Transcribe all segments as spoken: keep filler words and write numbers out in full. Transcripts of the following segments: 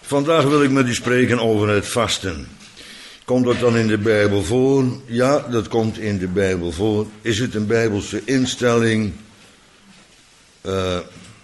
Vandaag wil ik met u spreken over het vasten. Komt dat dan in de Bijbel voor? Ja, dat komt in de Bijbel voor. Is het een Bijbelse instelling? Uh,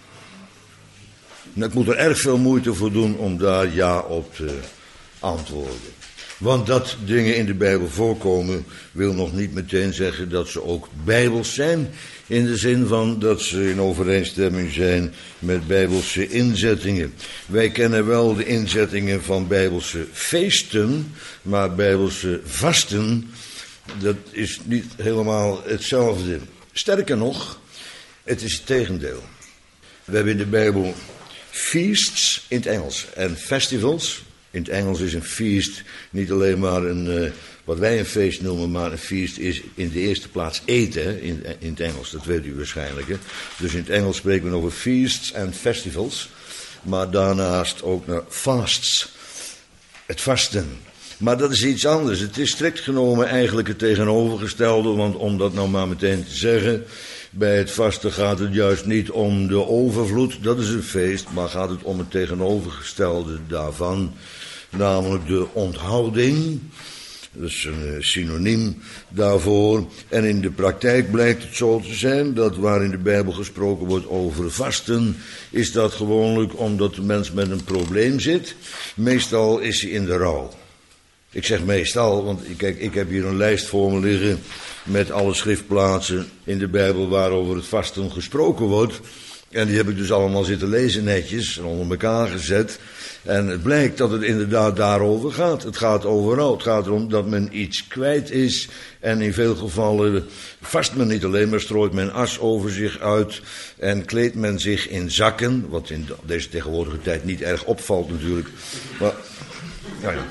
ik moet er erg veel moeite voor doen om daar ja op te antwoorden. Want dat dingen in de Bijbel voorkomen wil nog niet meteen zeggen dat ze ook Bijbels zijn. In de zin van dat ze in overeenstemming zijn met Bijbelse inzettingen. Wij kennen wel de inzettingen van Bijbelse feesten, maar Bijbelse vasten, dat is niet helemaal hetzelfde. Sterker nog, het is het tegendeel. We hebben in de Bijbel feasts in het Engels en festivals. In het Engels is een feast niet alleen maar een, uh, wat wij een feest noemen, maar een feast is in de eerste plaats eten, hè, in, in het Engels, dat weet u waarschijnlijk. Hè. Dus in het Engels spreken we over feasts en festivals, maar daarnaast ook naar fasts, het vasten. Maar dat is iets anders. Het is strikt genomen eigenlijk het tegenovergestelde, want om dat nou maar meteen te zeggen, bij het vasten gaat het juist niet om de overvloed, dat is een feest, maar gaat het om het tegenovergestelde daarvan, namelijk de onthouding. Dat is een synoniem daarvoor. En in de praktijk blijkt het zo te zijn dat waar in de Bijbel gesproken wordt over vasten, is dat gewoonlijk omdat de mens met een probleem zit. Meestal is hij in de rouw. Ik zeg meestal, want kijk, ik heb hier een lijst voor me liggen met alle schriftplaatsen in de Bijbel waarover het vasten gesproken wordt. En die heb ik dus allemaal zitten lezen netjes en onder elkaar gezet. En het blijkt dat het inderdaad daarover gaat. Het gaat overal. Het gaat erom dat men iets kwijt is. En in veel gevallen vast men niet alleen, maar strooit men as over zich uit. En kleedt men zich in zakken. Wat in deze tegenwoordige tijd niet erg opvalt natuurlijk. Maar, ja, ja.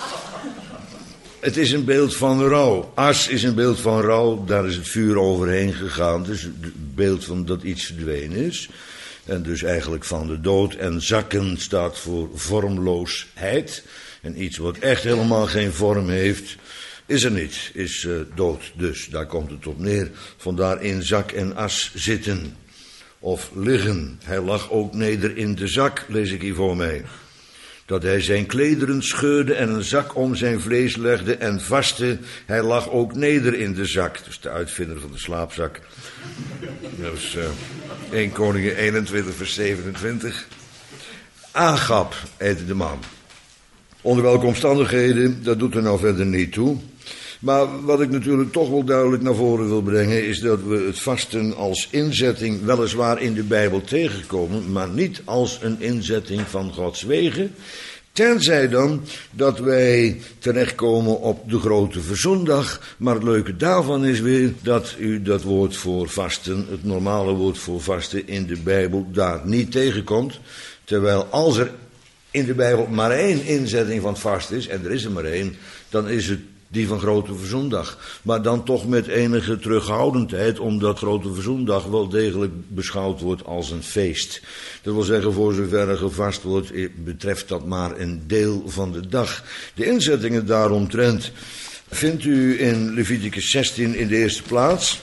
Het is een beeld van rouw. As is een beeld van rouw. Daar is het vuur overheen gegaan. Het is het beeld van dat iets verdwenen is. En dus eigenlijk van de dood. En zakken staat voor vormloosheid. En iets wat echt helemaal geen vorm heeft, is er niet. Is uh, dood. Dus daar komt het op neer. Vandaar in zak en as zitten. Of liggen. Hij lag ook neder in de zak, lees ik hier voor mij. Dat hij zijn klederen scheurde en een zak om zijn vlees legde en vastte. Hij lag ook neder in de zak. Dus de uitvinder van de slaapzak. Dat is uh, Eerste Koningen eenentwintig vers zevenentwintig. Agab heette de man. Onder welke omstandigheden, dat doet er nou verder niet toe. Maar wat ik natuurlijk toch wel duidelijk naar voren wil brengen, is dat we het vasten als inzetting weliswaar in de Bijbel tegenkomen, maar niet als een inzetting van Gods wegen. Tenzij dan dat wij terechtkomen op de grote verzoendag. Maar het leuke daarvan is weer dat u dat woord voor vasten, het normale woord voor vasten in de Bijbel daar niet tegenkomt. Terwijl als er in de Bijbel maar één inzetting van het vast is, en er is er maar één, dan is het die van Grote Verzoendag. Maar dan toch met enige terughoudendheid, omdat Grote Verzoendag wel degelijk beschouwd wordt als een feest. Dat wil zeggen, voor zover er gevast wordt, betreft dat maar een deel van de dag. De inzettingen daaromtrent vindt u in Leviticus zestien in de eerste plaats.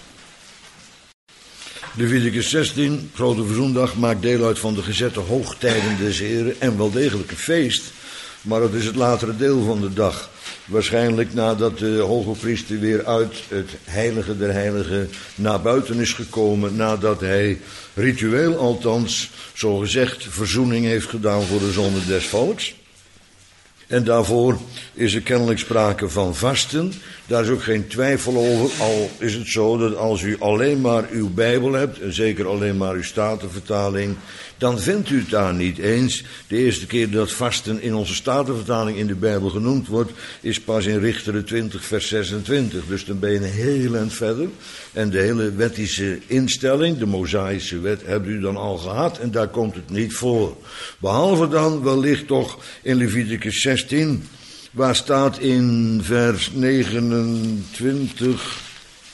Leviticus zestien, Grote Verzoendag, maakt deel uit van de gezette hoogtijden des Heren en wel degelijk een feest. Maar het is het latere deel van de dag. Waarschijnlijk nadat de hoge priester weer uit het heilige der heiligen naar buiten is gekomen. Nadat hij ritueel althans, zogezegd, verzoening heeft gedaan voor de zonde des volks. En daarvoor is er kennelijk sprake van vasten. Daar is ook geen twijfel over, al is het zo dat als u alleen maar uw Bijbel hebt, en zeker alleen maar uw Statenvertaling, dan vindt u het daar niet eens. De eerste keer dat vasten in onze Statenvertaling in de Bijbel genoemd wordt, is pas in Richteren twintig vers zesentwintig. Dus dan ben je een heel eind verder. En de hele wettische instelling, de Mosaïsche wet, hebt u dan al gehad en daar komt het niet voor. Behalve dan wellicht toch in Leviticus zestien, waar staat in vers negenentwintig...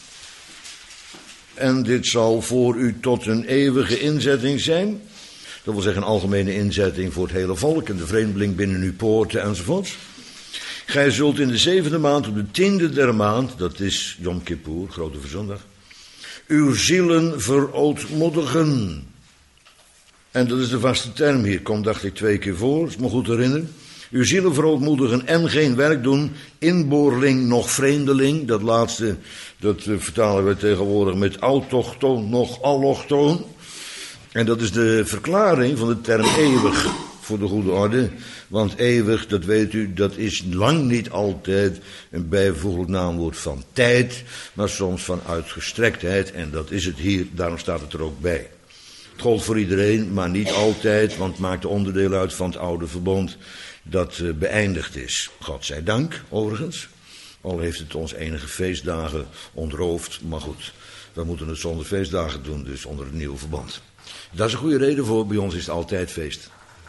En dit zal voor u tot een eeuwige inzetting zijn. Dat wil zeggen een algemene inzetting voor het hele volk en de vreemdeling binnen uw poorten enzovoort. Gij zult in de zevende maand op de tiende der maand, dat is Yom Kippur, Grote Verzoendag, uw zielen verootmoedigen. En dat is de vaste term hier. Komt, dacht ik, twee keer voor, is me goed herinneren. Uw zielen verootmoedigen en geen werk doen, inboorling nog vreemdeling. Dat laatste, dat uh, vertalen we tegenwoordig met autochtoon nog allochtoon. En dat is de verklaring van de term eeuwig, voor de goede orde. Want eeuwig, dat weet u, dat is lang niet altijd een bijvoeglijk naamwoord van tijd, maar soms van uitgestrektheid. En dat is het hier, daarom staat het er ook bij. Het gold voor iedereen, maar niet altijd, want het maakt onderdeel uit van het oude verbond dat uh, beëindigd is. God zij dank, overigens. Al heeft het ons enige feestdagen ontroofd, maar goed, we moeten het zonder feestdagen doen, dus onder het nieuwe verbond. Dat is een goede reden voor, bij ons is het altijd feest.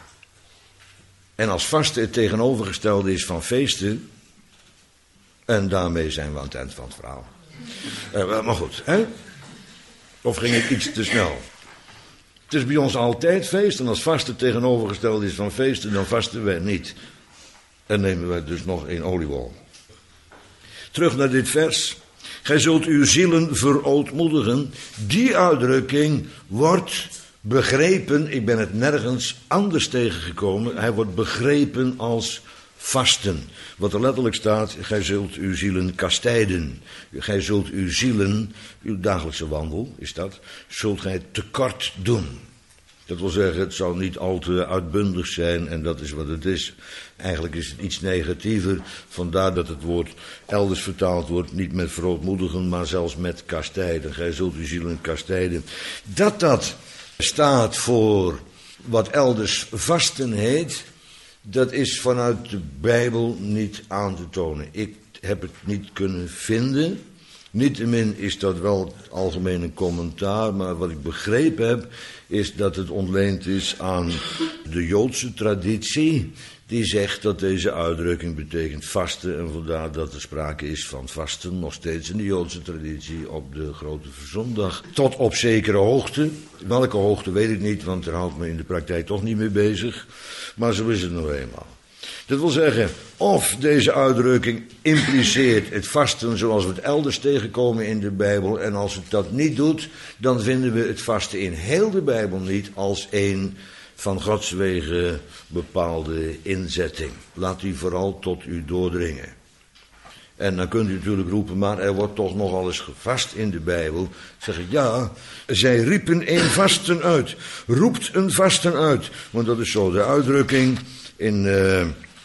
En als vasten het tegenovergestelde is van feesten, en daarmee zijn we aan het eind van het verhaal. Uh, maar goed, hè? Of ging ik iets te snel? Het is bij ons altijd feest, en als vasten tegenovergesteld is van feesten, dan vasten wij niet. En nemen wij dus nog een oliewol. Terug naar dit vers. Gij zult uw zielen verootmoedigen. Die uitdrukking wordt begrepen, ik ben het nergens anders tegengekomen, hij wordt begrepen als vasten. Wat er letterlijk staat, gij zult uw zielen kastijden. Gij zult uw zielen, uw dagelijkse wandel is dat, zult gij tekort doen. Dat wil zeggen, het zal niet al te uitbundig zijn en dat is wat het is. Eigenlijk is het iets negatiever, vandaar dat het woord elders vertaald wordt, niet met verootmoedigen, maar zelfs met kastijden. Gij zult uw zielen kastijden. Dat dat staat voor wat elders vasten heet, dat is vanuit de Bijbel niet aan te tonen. Ik heb het niet kunnen vinden. Niettemin is dat wel het algemene commentaar, maar wat ik begrepen heb, is dat het ontleend is aan de Joodse traditie, die zegt dat deze uitdrukking betekent vasten, en vandaar dat er sprake is van vasten, nog steeds in de Joodse traditie, op de grote verzondag. Tot op zekere hoogte. Welke hoogte weet ik niet, want daar houdt me in de praktijk toch niet mee bezig. Maar zo is het nog eenmaal. Dat wil zeggen, of deze uitdrukking impliceert het vasten zoals we het elders tegenkomen in de Bijbel, en als het dat niet doet, dan vinden we het vasten in heel de Bijbel niet als een van Gods wegen bepaalde inzetting. Laat die vooral tot u doordringen. En dan kunt u natuurlijk roepen, maar er wordt toch nogal eens gevast in de Bijbel. Zeg ik, ja, zij riepen een vasten uit. Roept een vasten uit. Want dat is zo de uitdrukking in uh,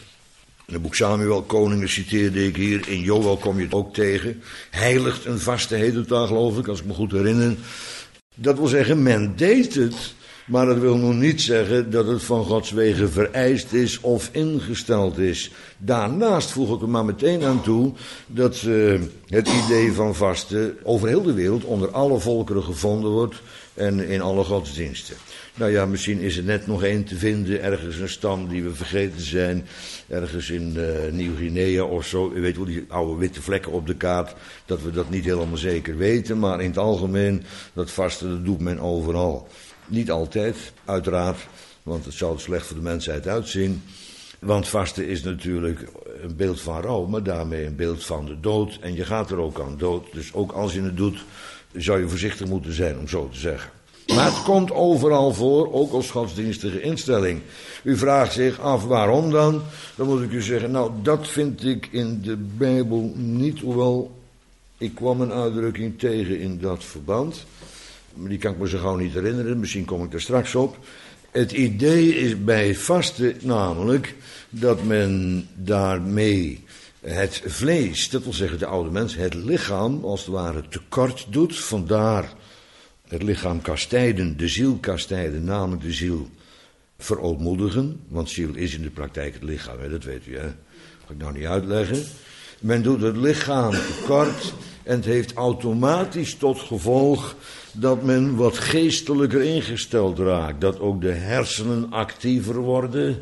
in het boek Samuel, Koningen citeerde ik hier. In Joël kom je het ook tegen. Heiligt een vaste heet het daar, geloof ik, als ik me goed herinner. Dat wil zeggen, men deed het, maar dat wil nog niet zeggen dat het van Gods wegen vereist is of ingesteld is. Daarnaast voeg ik er maar meteen aan toe dat uh, het idee van vasten over heel de wereld onder alle volkeren gevonden wordt en in alle godsdiensten. Nou ja, misschien is er net nog één te vinden, ergens een stam die we vergeten zijn, ergens in uh, Nieuw-Guinea of zo. U weet wel, die oude witte vlekken op de kaart, dat we dat niet helemaal zeker weten, maar in het algemeen, dat vasten, dat doet men overal. Niet altijd, uiteraard, want het zou er slecht voor de mensheid uitzien. Want vasten is natuurlijk een beeld van rouw, maar daarmee een beeld van de dood. En je gaat er ook aan dood, dus ook als je het doet, zou je voorzichtig moeten zijn, om zo te zeggen. Maar het komt overal voor, ook als godsdienstige instelling. U vraagt zich af, waarom dan? Dan moet ik u zeggen, nou, dat vind ik in de Bijbel niet, hoewel ik kwam een uitdrukking tegen in dat verband. Maar die kan ik me zo gauw niet herinneren, misschien kom ik er straks op. Het idee is bij vasten namelijk dat men daarmee het vlees, dat wil zeggen de oude mens, het lichaam als het ware tekort doet. Vandaar het lichaam kastijden, de ziel kastijden, namelijk de ziel verootmoedigen. Want ziel is in de praktijk het lichaam, hè, dat weet u, hè. Dat ga ik nou niet uitleggen. Men doet het lichaam tekort en het heeft automatisch tot gevolg dat men wat geestelijker ingesteld raakt. Dat ook de hersenen actiever worden,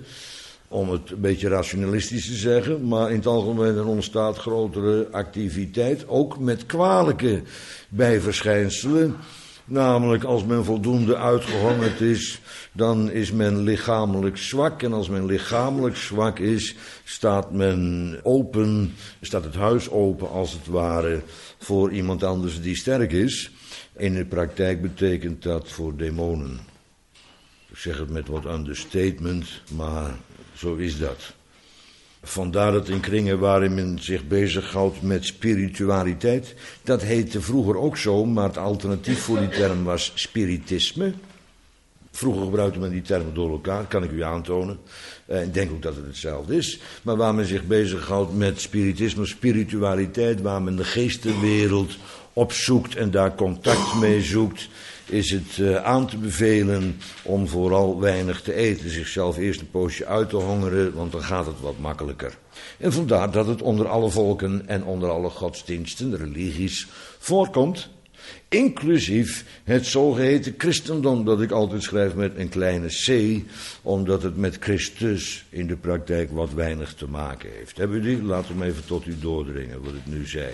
om het een beetje rationalistisch te zeggen. Maar in het algemeen er ontstaat grotere activiteit, ook met kwalijke bijverschijnselen. Namelijk, als men voldoende uitgehongerd is, dan is men lichamelijk zwak. En als men lichamelijk zwak is, staat men open, staat het huis open als het ware voor iemand anders die sterk is. In de praktijk betekent dat voor demonen. Ik zeg het met wat understatement, maar zo is dat. Vandaar dat in kringen waarin men zich bezighoudt met spiritualiteit, dat heette vroeger ook zo, maar het alternatief voor die term was spiritisme. Vroeger gebruikte men die termen door elkaar, kan ik u aantonen. Uh, ik denk ook dat het hetzelfde is. Maar waar men zich bezighoudt met spiritisme, spiritualiteit, waar men de geestenwereld opzoekt en daar contact mee zoekt, is het uh, aan te bevelen om vooral weinig te eten. Zichzelf eerst een poosje uit te hongeren, want dan gaat het wat makkelijker. En vandaar dat het onder alle volken en onder alle godsdiensten, religies, voorkomt. Inclusief het zogeheten christendom, dat ik altijd schrijf met een kleine c, omdat het met Christus in de praktijk wat weinig te maken heeft. Hebben u die? Laat hem even tot u doordringen, wat ik nu zei.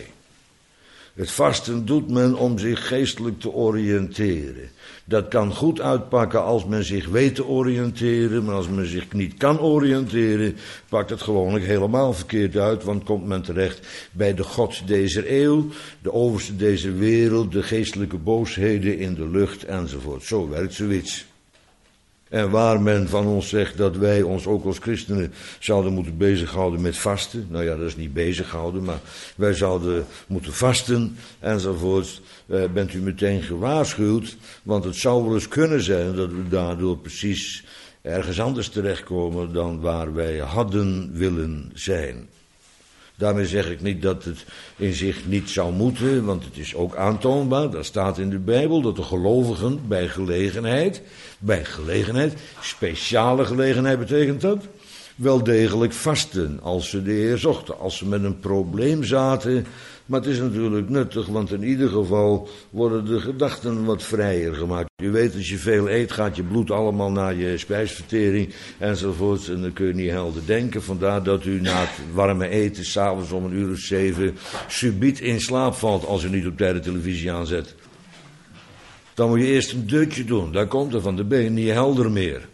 Het vasten doet men om zich geestelijk te oriënteren. Dat kan goed uitpakken als men zich weet te oriënteren, maar als men zich niet kan oriënteren, pakt het gewoonlijk helemaal verkeerd uit, want komt men terecht bij de god deze eeuw, de overste deze wereld, de geestelijke boosheden in de lucht enzovoort. Zo werkt zoiets. En waar men van ons zegt dat wij ons ook als christenen zouden moeten bezighouden met vasten. Nou ja, dat is niet bezighouden, maar wij zouden moeten vasten enzovoort. Uh, bent u meteen gewaarschuwd, want het zou wel eens kunnen zijn dat we daardoor precies ergens anders terechtkomen dan waar wij hadden willen zijn. Daarmee zeg ik niet dat het in zich niet zou moeten, want het is ook aantoonbaar. Daar staat in de Bijbel dat de gelovigen bij gelegenheid, bij gelegenheid, speciale gelegenheid betekent dat, wel degelijk vasten als ze de Heer zochten, als ze met een probleem zaten. Maar het is natuurlijk nuttig, want in ieder geval worden de gedachten wat vrijer gemaakt. U weet, als je veel eet, gaat je bloed allemaal naar je spijsvertering enzovoort. En dan kun je niet helder denken. Vandaar dat u na het warme eten, s'avonds om een uur of zeven, subiet in slaap valt als u niet op tijd de televisie aanzet. Dan moet je eerst een dutje doen. Dan komt er van de been niet helder meer.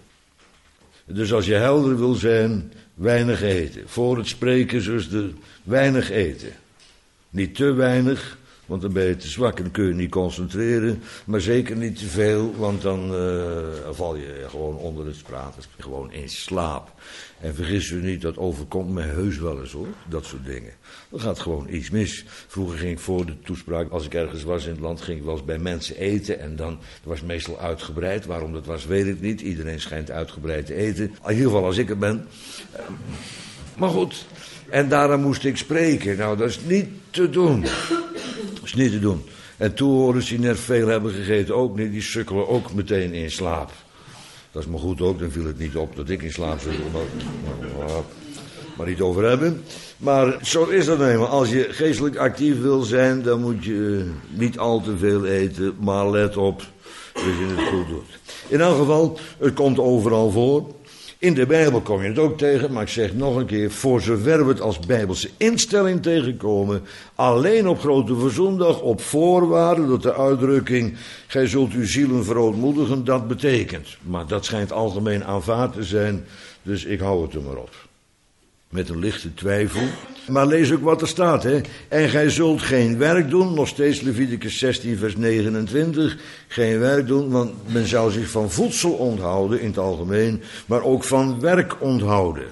Dus als je helder wil zijn, weinig eten. Voor het spreken dus de weinig eten. Niet te weinig, want dan ben je te zwak en dan kun je niet concentreren. Maar zeker niet te veel, want dan uh, val je gewoon onder het praten. Gewoon in slaap. En vergis u niet, dat overkomt me heus wel eens hoor, dat soort dingen. Er gaat gewoon iets mis. Vroeger ging ik voor de toespraak, als ik ergens was in het land, ging ik wel eens bij mensen eten. En dan, dat was meestal uitgebreid. Waarom dat was, weet ik niet. Iedereen schijnt uitgebreid te eten. In ieder geval als ik er ben. Uh, maar goed... En daarna moest ik spreken. Nou, dat is niet te doen. Dat is niet te doen. En toehoorders die net veel hebben gegeten ook niet, die sukkelen ook meteen in slaap. Dat is maar goed ook, dan viel het niet op dat ik in slaap zit. Maar, maar niet over hebben. Maar zo is dat eenmaal. Als je geestelijk actief wil zijn, dan moet je niet al te veel eten. Maar let op dat je het goed doet. In elk geval, het komt overal voor. In de Bijbel kom je het ook tegen, maar ik zeg nog een keer, voor zover we het als Bijbelse instelling tegenkomen, alleen op Grote Verzoendag, op voorwaarde dat de uitdrukking, gij zult uw zielen verootmoedigen, dat betekent. Maar dat schijnt algemeen aanvaard te zijn, dus ik hou het er maar op. Met een lichte twijfel. Maar lees ook wat er staat, hè. En gij zult geen werk doen, nog steeds Leviticus zestien vers negenentwintig. Geen werk doen, want men zou zich van voedsel onthouden in het algemeen, maar ook van werk onthouden.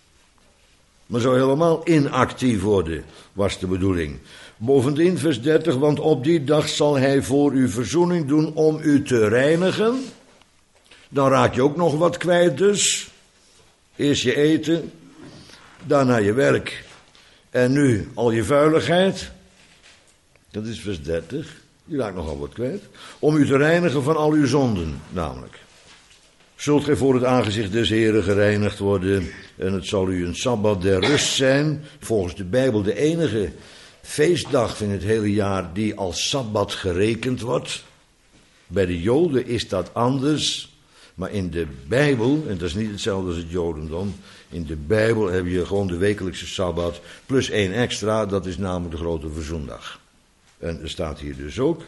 Men zou helemaal inactief worden, was de bedoeling. Bovendien vers dertig, want op die dag zal hij voor u verzoening doen om u te reinigen. Dan raak je ook nog wat kwijt dus. Eerst je eten, daarna je werk. En nu al je vuiligheid. Dat is vers dertig. Je raakt nogal wat kwijt. Om u te reinigen van al uw zonden, namelijk. Zult gij voor het aangezicht des Heren gereinigd worden. En het zal u een sabbat der rust zijn. Volgens de Bijbel de enige feestdag in het hele jaar die als sabbat gerekend wordt. Bij de Joden is dat anders. Maar in de Bijbel, en dat is niet hetzelfde als het Jodendom, in de Bijbel heb je gewoon de wekelijkse Sabbat plus één extra, dat is namelijk de Grote Verzoendag. En er staat hier dus ook,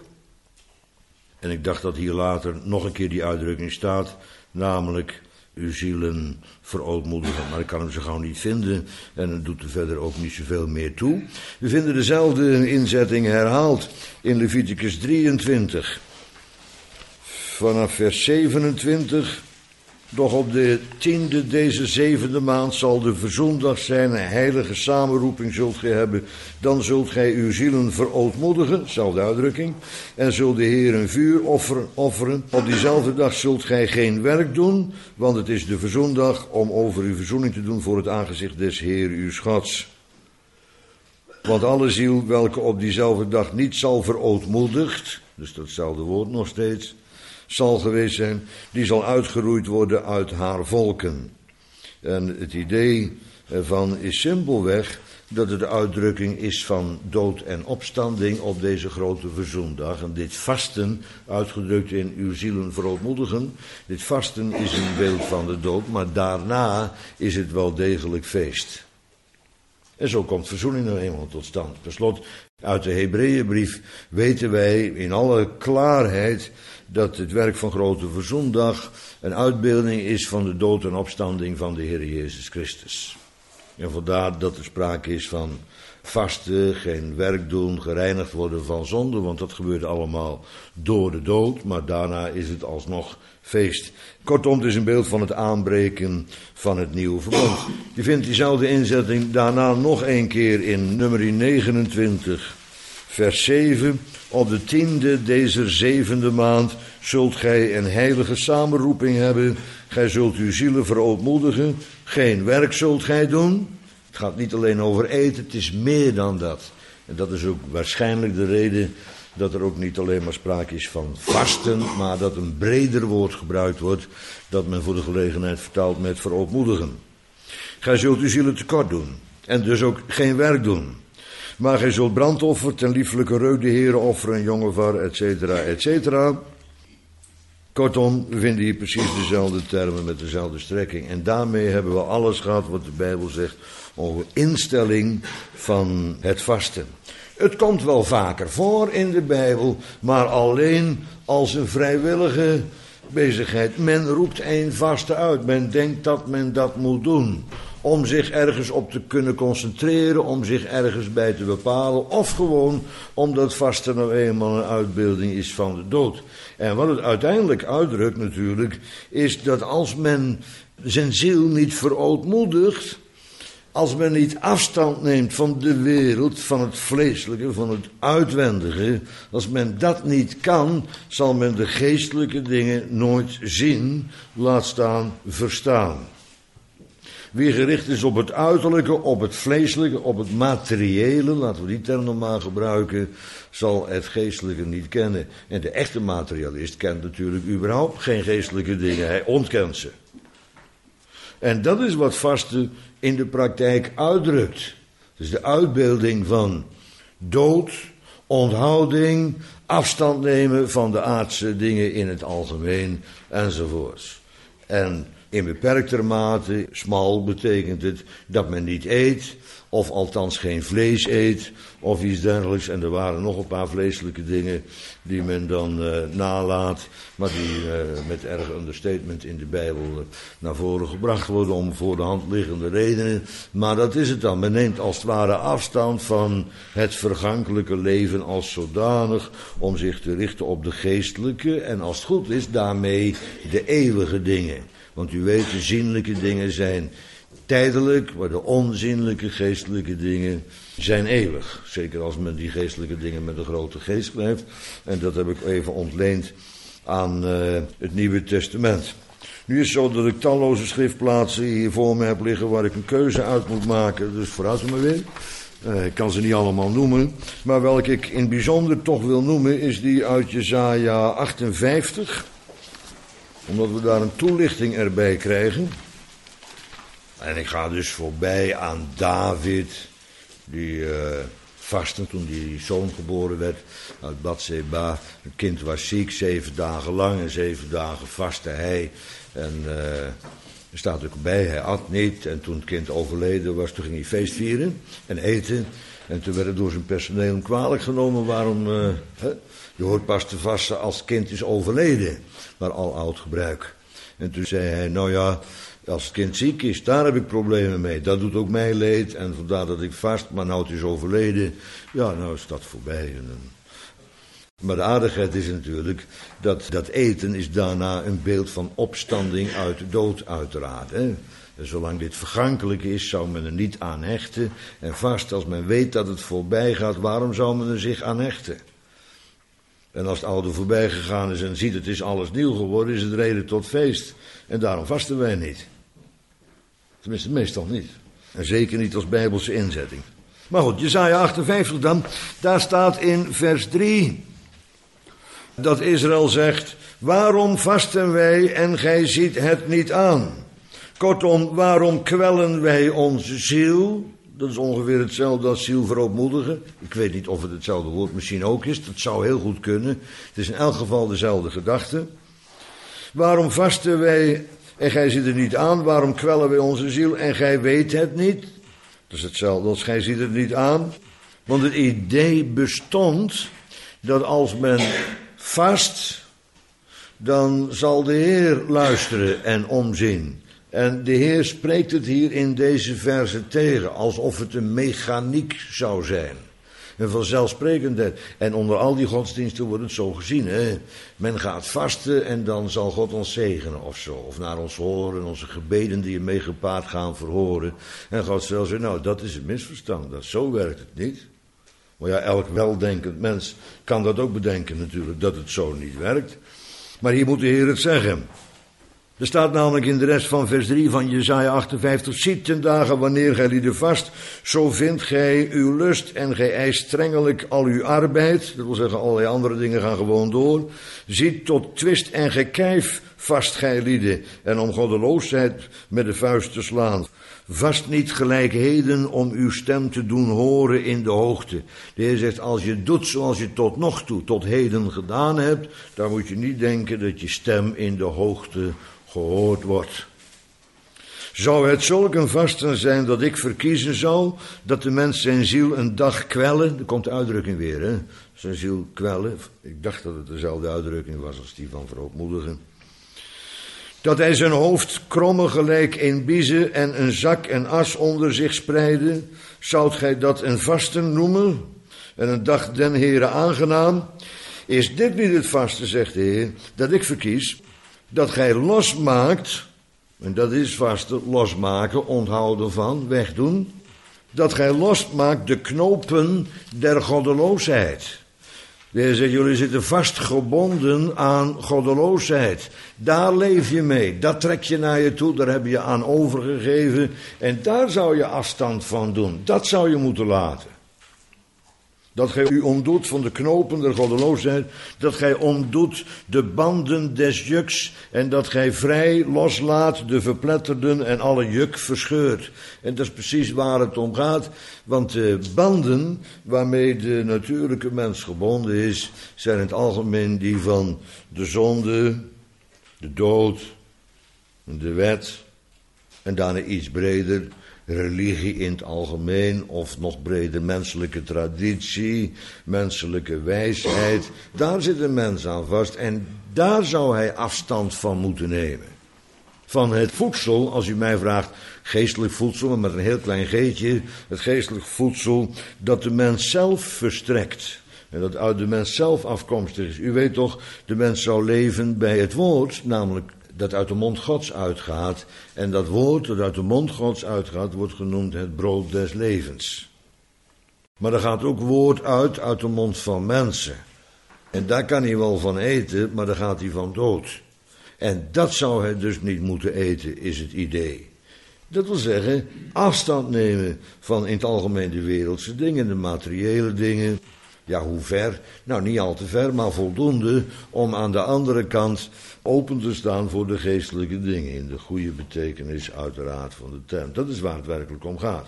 en ik dacht dat hier later nog een keer die uitdrukking staat, namelijk uw zielen verootmoedigen, maar ik kan hem zo gauw niet vinden en het doet er verder ook niet zoveel meer toe. We vinden dezelfde inzetting herhaald in Leviticus drieëntwintig. Vanaf vers zevenentwintig Doch op de tiende deze zevende maand zal de verzoendag zijn, een heilige samenroeping zult gij hebben. Dan zult gij uw zielen verootmoedigen, dezelfde uitdrukking, en zult de Heer een vuur offer, offeren. Op diezelfde dag zult gij geen werk doen, want het is de verzoendag om over uw verzoening te doen voor het aangezicht des Heer uw Gods. Want alle ziel welke op diezelfde dag niet zal verootmoedigd, dus datzelfde woord nog steeds, zal geweest zijn, die zal uitgeroeid worden uit haar volken. En het idee ervan is simpelweg dat het de uitdrukking is van dood en opstanding op deze grote verzoendag. En dit vasten, uitgedrukt in uw zielen verootmoedigen, dit vasten is een beeld van de dood, maar daarna is het wel degelijk feest. En zo komt verzoening nou eenmaal tot stand. Per slot, uit de Hebreeënbrief weten wij in alle klaarheid dat het werk van grote verzoendag een uitbeelding is van de dood en opstanding van de Heer Jezus Christus. En vandaar dat er sprake is van vasten, geen werk doen, gereinigd worden van zonde, want dat gebeurde allemaal door de dood, maar daarna is het alsnog feest. Kortom, het is een beeld van het aanbreken van het nieuwe verbond. Je vindt diezelfde inzetting daarna nog een keer in nummer negenentwintig, vers zeven. Op de tiende dezer zevende maand zult gij een heilige samenroeping hebben. Gij zult uw zielen verootmoedigen. Geen werk zult gij doen. Het gaat niet alleen over eten, het is meer dan dat. En dat is ook waarschijnlijk de reden dat er ook niet alleen maar sprake is van vasten, maar dat een breder woord gebruikt wordt, dat men voor de gelegenheid vertaalt met verootmoedigen. Gij zult uw zielen tekort doen en dus ook geen werk doen. Maar gij zult brandoffer, ten liefelijke reuk de Heere offeren, jongevar, et cetera, et cetera. Kortom, we vinden hier precies dezelfde termen met dezelfde strekking. En daarmee hebben we alles gehad wat de Bijbel zegt over instelling van het vasten. Het komt wel vaker voor in de Bijbel, maar alleen als een vrijwillige bezigheid. Men roept een vaste uit, men denkt dat men dat moet doen. Om zich ergens op te kunnen concentreren, om zich ergens bij te bepalen. Of gewoon omdat vasten nou eenmaal een uitbeelding is van de dood. En wat het uiteindelijk uitdrukt natuurlijk, is dat als men zijn ziel niet verootmoedigt, als men niet afstand neemt van de wereld, van het vleeselijke, van het uitwendige, als men dat niet kan, zal men de geestelijke dingen nooit zien, laat staan verstaan. Wie gericht is op het uiterlijke, op het vleeselijke, op het materiële, laten we die term nog maar gebruiken, zal het geestelijke niet kennen. En de echte materialist kent natuurlijk überhaupt geen geestelijke dingen, hij ontkent ze. En dat is wat vasten in de praktijk uitdrukt. Dus de uitbeelding van dood, onthouding, afstand nemen van de aardse dingen in het algemeen enzovoorts. En in beperkter mate, smal betekent het dat men niet eet, of althans geen vlees eet, of iets dergelijks. En er waren nog een paar vleeselijke dingen die men dan uh, nalaat, maar die uh, met erg understatement in de Bijbel uh, naar voren gebracht worden om voor de hand liggende redenen. Maar dat is het dan. Men neemt als het ware afstand van het vergankelijke leven als zodanig, om zich te richten op de geestelijke en als het goed is daarmee de eeuwige dingen. Want u weet, de zienlijke dingen zijn tijdelijk, maar de onzienlijke geestelijke dingen zijn eeuwig. Zeker als men die geestelijke dingen met een grote geest blijft. En dat heb ik even ontleend aan uh, het Nieuwe Testament. Nu is het zo dat ik talloze schriftplaatsen hier voor me heb liggen waar ik een keuze uit moet maken. Dus vooruit er maar weer. Uh, ik kan ze niet allemaal noemen. Maar welke ik in het bijzonder toch wil noemen is die uit Jesaja achtenvijftig. Omdat we daar een toelichting erbij krijgen. En ik ga dus voorbij aan David, die uh, vastte toen die zoon geboren werd uit Batseba. Het kind was ziek, zeven dagen lang en zeven dagen vastte hij. En uh, er staat ook bij, hij at niet. En toen het kind overleden was, toen ging hij feest vieren en eten. En toen werd het door zijn personeel hem kwalijk genomen. Waarom, uh, hè? Je hoort pas te vasten als het kind is overleden. Maar al oud gebruik. En toen zei hij, nou ja, als het kind ziek is, daar heb ik problemen mee. Dat doet ook mij leed en vandaar dat ik vast, maar nou het is overleden. Ja, nou is dat voorbij. En Maar de aardigheid is natuurlijk dat dat eten is daarna een beeld van opstanding uit de dood uiteraard. Hè? En zolang dit vergankelijk is, zou men er niet aan hechten. En vast als men weet dat het voorbij gaat, waarom zou men er zich aan hechten? En als het oude voorbij gegaan is en ziet het is alles nieuw geworden, is het reden tot feest. En daarom vasten wij niet. Tenminste, meestal niet. En zeker niet als bijbelse inzetting. Maar goed, Jesaja achtenvijftig dan, daar staat in vers drie... dat Israël zegt, waarom vasten wij en gij ziet het niet aan? Kortom, waarom kwellen wij onze ziel? Dat is ongeveer hetzelfde als ziel verootmoedigen. Ik weet niet of het hetzelfde woord misschien ook is. Dat zou heel goed kunnen. Het is in elk geval dezelfde gedachte. Waarom vasten wij en gij ziet het niet aan? Waarom kwellen wij onze ziel en gij weet het niet? Dat is hetzelfde als gij ziet het niet aan. Want het idee bestond dat als men vast, dan zal de Heer luisteren en omzien. En de Heer spreekt het hier in deze verse tegen, alsof het een mechaniek zou zijn. Een vanzelfsprekendheid. En onder al die godsdiensten wordt het zo gezien. Hè? Men gaat vasten en dan zal God ons zegenen of zo. Of naar ons horen, onze gebeden die ermee gepaard gaan verhoren. En God zal zeggen, nou dat is een misverstand. Dat, zo werkt het niet. Maar ja, elk weldenkend mens kan dat ook bedenken natuurlijk, dat het zo niet werkt. Maar hier moet de Heer het zeggen. Er staat namelijk in de rest van vers drie van Jesaja achtenvijftig, ziet ten dagen wanneer gij lieden vast, zo vindt gij uw lust en gij eist strengelijk al uw arbeid. Dat wil zeggen, allerlei andere dingen gaan gewoon door. Ziet tot twist en gekijf vast gij lieden en om goddeloosheid met de vuist te slaan. Vast niet gelijk heden om uw stem te doen horen in de hoogte. De Heer zegt, als je doet zoals je tot nog toe, tot heden gedaan hebt, dan moet je niet denken dat je stem in de hoogte gehoord wordt. Zou het zulk een vasten zijn dat ik verkiezen zou, dat de mens zijn ziel een dag kwellen? Er komt de uitdrukking weer, hè? Zijn ziel kwellen. Ik dacht dat het dezelfde uitdrukking was als die van verootmoedigen. Dat hij zijn hoofd kromme gelijk een biezen en een zak en as onder zich spreidde. Zoudt gij dat een vasten noemen? En een dag den Heere aangenaam? Is dit niet het vasten, zegt de Heer, dat ik verkies? Dat gij losmaakt, en dat is vasten, losmaken, onthouden van, wegdoen. Dat gij losmaakt de knopen der goddeloosheid. De Heer zegt, jullie zitten vastgebonden aan goddeloosheid. Daar leef je mee, dat trek je naar je toe, daar heb je aan overgegeven. En daar zou je afstand van doen, dat zou je moeten laten. Dat gij u ontdoet van de knopen der goddeloosheid, dat gij ontdoet de banden des juks en dat gij vrij loslaat de verpletterden en alle juk verscheurt. En dat is precies waar het om gaat, want de banden waarmee de natuurlijke mens gebonden is, zijn in het algemeen die van de zonde, de dood, de wet en daarna iets breder, religie in het algemeen, of nog breder menselijke traditie, menselijke wijsheid. Daar zit een mens aan vast en daar zou hij afstand van moeten nemen. Van het voedsel, als u mij vraagt, geestelijk voedsel, maar met een heel klein geetje, het geestelijk voedsel dat de mens zelf verstrekt. En dat uit de mens zelf afkomstig is. U weet toch, de mens zou leven bij het woord, namelijk dat uit de mond Gods uitgaat. En dat woord dat uit de mond Gods uitgaat, wordt genoemd het brood des levens. Maar er gaat ook woord uit uit de mond van mensen. En daar kan hij wel van eten, maar daar gaat hij van dood. En dat zou hij dus niet moeten eten, is het idee. Dat wil zeggen, afstand nemen van in het algemeen de wereldse dingen, de materiële dingen. Ja, hoe ver? Nou, niet al te ver, maar voldoende om aan de andere kant open te staan voor de geestelijke dingen. In de goede betekenis uiteraard van de term. Dat is waar het werkelijk om gaat.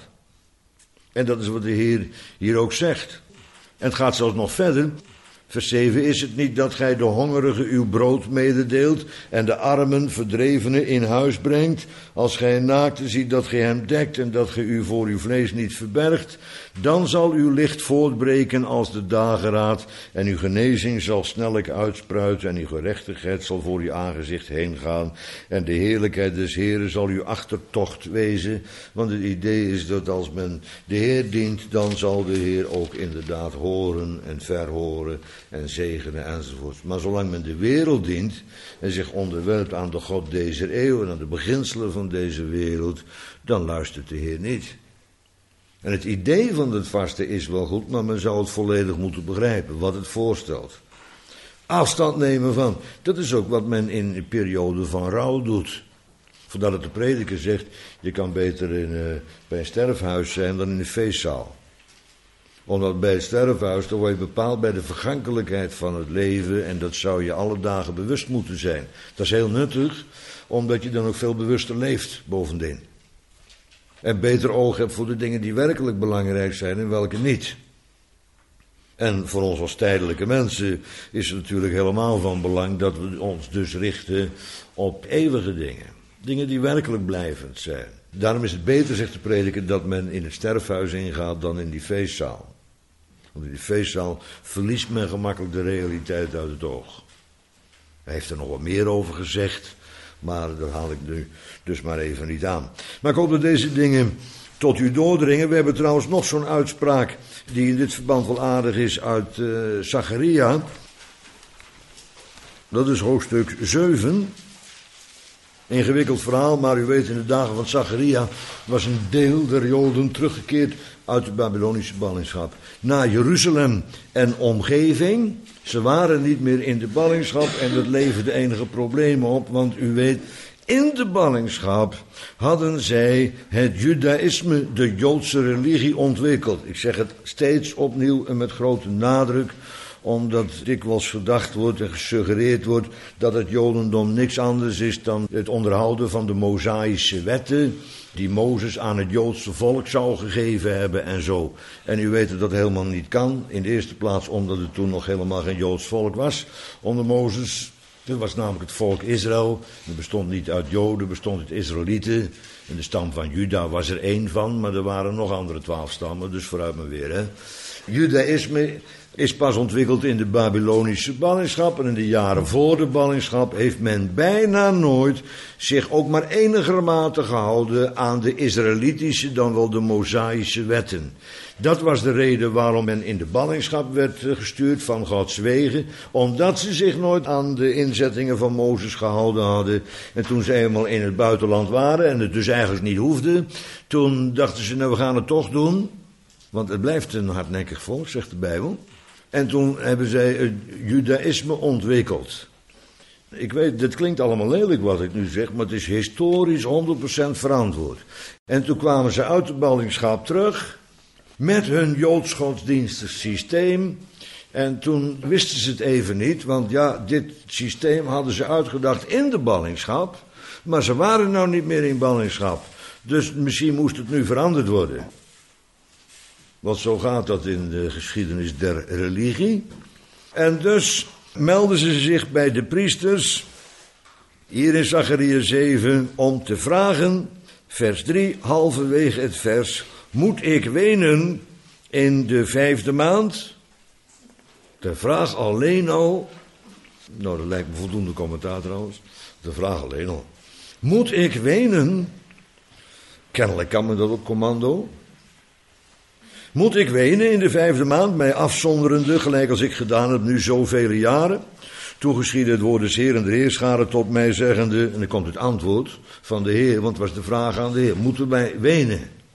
En dat is wat de Heer hier ook zegt. En het gaat zelfs nog verder. Vers zeven, is het niet dat gij de hongerigen uw brood mededeelt en de armen verdrevenen in huis brengt? Als gij een naakte ziet dat gij hem dekt en dat gij u voor uw vlees niet verbergt, dan zal uw licht voortbreken als de dageraad en uw genezing zal snellijk uitspruiten en uw gerechtigheid zal voor uw aangezicht heen gaan en de heerlijkheid des Heeren zal uw achtertocht wezen. Want het idee is dat als men de Heer dient, dan zal de Heer ook inderdaad horen en verhoren. en zegenen enzovoort. Maar zolang men de wereld dient en zich onderwerpt aan de God deze eeuw en aan de beginselen van deze wereld, dan luistert de Heer niet. En het idee van het vasten is wel goed, maar men zou het volledig moeten begrijpen, wat het voorstelt. Afstand nemen van, dat is ook wat men in een periode van rouw doet. Vandaar dat de prediker zegt, je kan beter in, uh, bij een sterfhuis zijn dan in een feestzaal. Omdat bij het sterfhuis, dan word je bepaald bij de vergankelijkheid van het leven en dat zou je alle dagen bewust moeten zijn. Dat is heel nuttig, omdat je dan ook veel bewuster leeft bovendien. En beter oog hebt voor de dingen die werkelijk belangrijk zijn en welke niet. En voor ons als tijdelijke mensen is het natuurlijk helemaal van belang dat we ons dus richten op eeuwige dingen. Dingen die werkelijk blijvend zijn. Daarom is het beter, zegt de prediker, dat men in het sterfhuis ingaat dan in die feestzaal. Want in die feestzaal verliest men gemakkelijk de realiteit uit het oog. Hij heeft er nog wat meer over gezegd, maar dat haal ik nu dus maar even niet aan. Maar ik hoop dat deze dingen tot u doordringen. We hebben trouwens nog zo'n uitspraak die in dit verband wel aardig is uit uh, Zacharia. Dat is hoofdstuk zeven. Ingewikkeld verhaal, maar u weet, in de dagen van Zacharia was een deel der Joden teruggekeerd uit de Babylonische ballingschap naar Jeruzalem en omgeving. Ze waren niet meer in de ballingschap en dat leverde enige problemen op, want u weet, in de ballingschap hadden zij het judaïsme, de Joodse religie, ontwikkeld. Ik zeg het steeds opnieuw en met grote nadruk, omdat dikwijls gedacht wordt en gesuggereerd wordt dat het Jodendom niks anders is dan het onderhouden van de Mosaïsche wetten die Mozes aan het Joodse volk zou gegeven hebben en zo. En u weet dat dat helemaal niet kan. In de eerste plaats omdat het toen nog helemaal geen Joods volk was onder Mozes. Dat was namelijk het volk Israël. Het bestond niet uit Joden, bestond uit Israëlieten. En de stam van Juda was er één van, maar er waren nog andere twaalf stammen, dus vooruit maar weer. Hè. Judaïsme is pas ontwikkeld in de Babylonische ballingschap. En in de jaren voor de ballingschap heeft men bijna nooit zich ook maar enigermate gehouden aan de Israëlitische, dan wel de Mosaïsche wetten. Dat was de reden waarom men in de ballingschap werd gestuurd van Gods wegen. Omdat ze zich nooit aan de inzettingen van Mozes gehouden hadden. En toen ze eenmaal in het buitenland waren en het dus eigenlijk niet hoefde, toen dachten ze, nou we gaan het toch doen. Want het blijft een hardnekkig volk, zegt de Bijbel. En toen hebben zij het judaïsme ontwikkeld. Ik weet, dit klinkt allemaal lelijk wat ik nu zeg, maar het is historisch honderd procent verantwoord. En toen kwamen ze uit de ballingschap terug met hun joods godsdienstig systeem. En toen wisten ze het even niet, want ja, dit systeem hadden ze uitgedacht in de ballingschap. Maar ze waren nou niet meer in ballingschap. Dus misschien moest het nu veranderd worden. Want zo gaat dat in de geschiedenis der religie. En dus melden ze zich bij de priesters, hier in Zacharia zeven, om te vragen, vers drie, halverwege het vers, moet ik wenen in de vijfde maand? De vraag alleen al, nou dat lijkt me voldoende commentaar trouwens, de vraag alleen al, moet ik wenen? Kennelijk kan men dat op commando. Moet ik wenen in de vijfde maand, mij afzonderende, gelijk als ik gedaan heb nu zoveel jaren? Toen geschiedde het woord des Heeren de Heerscharen tot mij zeggende, en dan komt het antwoord van de Heer, want het was de vraag aan de Heer, moeten wij wenen?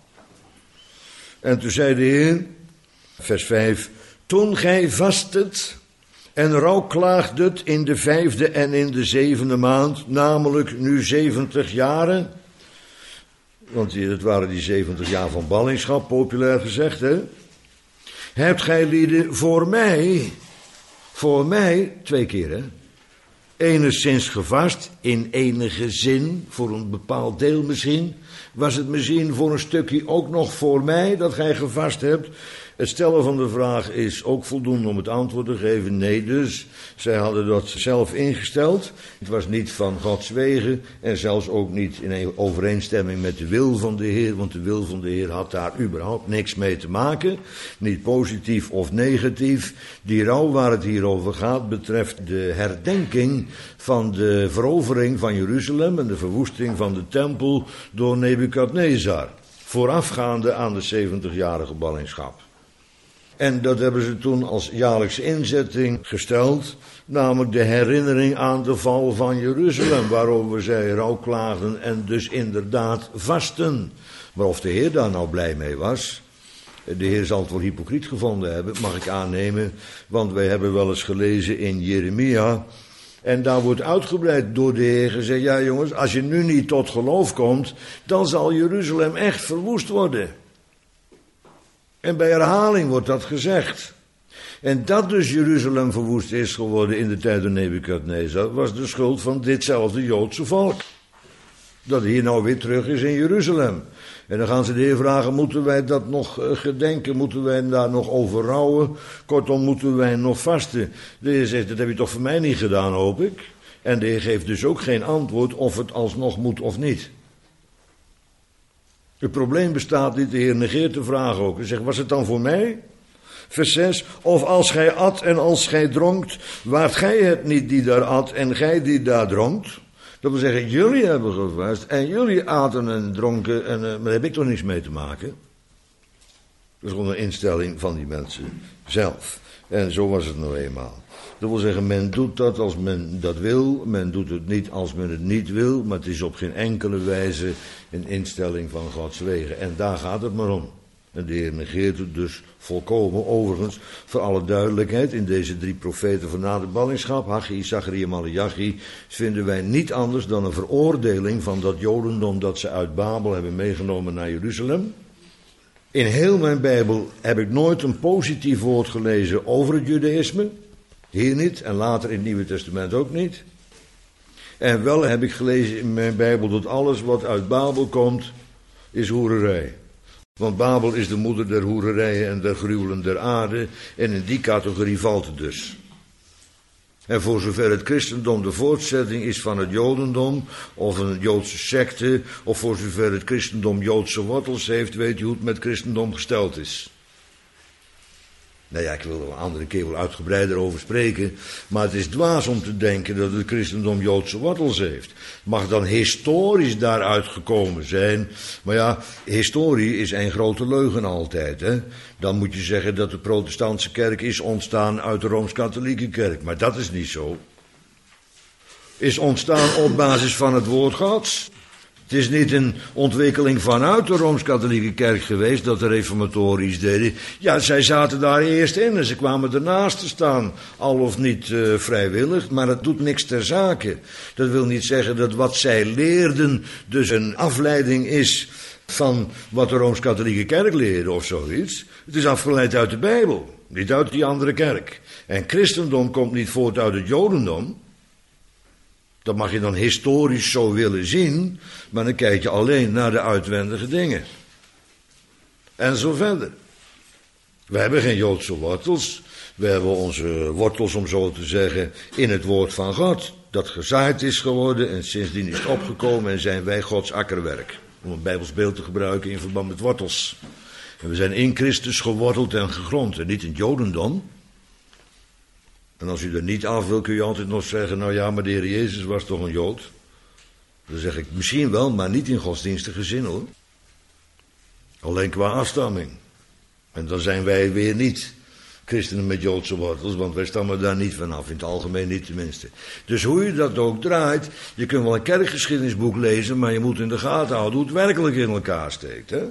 En toen zei de Heer, vers vijf, toen gij vastet en rouwklaagdet in de vijfde en in de zevende maand, namelijk nu zeventig jaren, want het waren die zeventig jaar van ballingschap, populair gezegd, hè? Hebt gij lieden voor mij, voor mij, twee keer, hè? Enigszins gevast, in enige zin, voor een bepaald deel misschien. Was het misschien voor een stukje ook nog voor mij dat gij gevast hebt? Het stellen van de vraag is ook voldoende om het antwoord te geven. Nee, dus zij hadden dat zelf ingesteld. Het was niet van Gods wegen en zelfs ook niet in overeenstemming met de wil van de Heer. Want de wil van de Heer had daar überhaupt niks mee te maken. Niet positief of negatief. Die rouw waar het hier over gaat betreft de herdenking van de verovering van Jeruzalem en de verwoesting van de tempel door Nebukadnezar. Voorafgaande aan de zeventigjarige ballingschap. En dat hebben ze toen als jaarlijkse inzetting gesteld, namelijk de herinnering aan de val van Jeruzalem, waarover zij rouwklaagden en dus inderdaad vasten. Maar of de Heer daar nou blij mee was, de Heer zal het wel hypocriet gevonden hebben, mag ik aannemen, want wij hebben wel eens gelezen in Jeremia, en daar wordt uitgebreid door de Heer gezegd, ja jongens, als je nu niet tot geloof komt, dan zal Jeruzalem echt verwoest worden. En bij herhaling wordt dat gezegd. En dat dus Jeruzalem verwoest is geworden in de tijd van Nebukadnezar, was de schuld van ditzelfde Joodse volk. Dat hier nou weer terug is in Jeruzalem. En dan gaan ze de Heer vragen, moeten wij dat nog gedenken? Moeten wij daar nog over rouwen? Kortom, moeten wij nog vasten? De Heer zegt, dat heb je toch voor mij niet gedaan, hoop ik. En de Heer geeft dus ook geen antwoord of het alsnog moet of niet. Het probleem bestaat niet, de Heer negeert de vraag ook. Hij zegt, was het dan voor mij? Vers zes, of als gij at en als gij dronkt, waart gij het niet die daar at en gij die daar dronkt? Dat wil zeggen, jullie hebben gevast en jullie aten en dronken, en, uh, maar daar heb ik toch niks mee te maken? Dat is gewoon een instelling van die mensen zelf. En zo was het nou eenmaal. Dat wil zeggen, men doet dat als men dat wil, men doet het niet als men het niet wil, maar het is op geen enkele wijze een instelling van Gods wegen. En daar gaat het maar om. En de Heer negeert het dus volkomen. Overigens, voor alle duidelijkheid, in deze drie profeten van na de ballingschap, Haggai, Zacharia en Maleachi, vinden wij niet anders dan een veroordeling van dat Jodendom dat ze uit Babel hebben meegenomen naar Jeruzalem. In heel mijn Bijbel heb ik nooit een positief woord gelezen over het Judaïsme. Hier niet en later in het Nieuwe Testament ook niet. En wel heb ik gelezen in mijn Bijbel dat alles wat uit Babel komt, is hoererij. Want Babel is de moeder der hoererijen en der gruwelen der aarde. En in die categorie valt het dus. En voor zover het christendom de voortzetting is van het jodendom, of een Joodse secte, of voor zover het christendom Joodse wortels heeft, weet je hoe het met christendom gesteld is. Nou ja, ik wil er een andere keer wel uitgebreider over spreken, maar het is dwaas om te denken dat het christendom Joodse wortels heeft. Mag dan historisch daaruit gekomen zijn, maar ja, historie is een grote leugen altijd, hè. Dan moet je zeggen dat de protestantse kerk is ontstaan uit de Rooms-Katholieke kerk, maar dat is niet zo. Is ontstaan op basis van het woord Gods. Het is niet een ontwikkeling vanuit de Rooms-Katholieke kerk geweest dat de reformatoren iets deden. Ja, zij zaten daar eerst in en ze kwamen ernaast te staan, al of niet uh, vrijwillig, maar het doet niks ter zake. Dat wil niet zeggen dat wat zij leerden dus een afleiding is van wat de Rooms-Katholieke kerk leerde of zoiets. Het is afgeleid uit de Bijbel, niet uit die andere kerk. En christendom komt niet voort uit het jodendom. Dat mag je dan historisch zo willen zien, maar dan kijk je alleen naar de uitwendige dingen. En zo verder. We hebben geen Joodse wortels. We hebben onze wortels, om zo te zeggen, in het woord van God. Dat gezaaid is geworden en sindsdien is het opgekomen en zijn wij Gods akkerwerk. Om een Bijbels beeld te gebruiken in verband met wortels. En we zijn in Christus geworteld en gegrond en niet in het Jodendom. En als u er niet af wil, kun je altijd nog zeggen, nou ja, maar de Heer Jezus was toch een Jood? Dan zeg ik, misschien wel, maar niet in godsdienstige zin hoor. Alleen qua afstamming. En dan zijn wij weer niet christenen met Joodse wortels, want wij stammen daar niet vanaf, in het algemeen niet tenminste. Dus hoe je dat ook draait, je kunt wel een kerkgeschiedenisboek lezen, maar je moet in de gaten houden hoe het werkelijk in elkaar steekt, hè?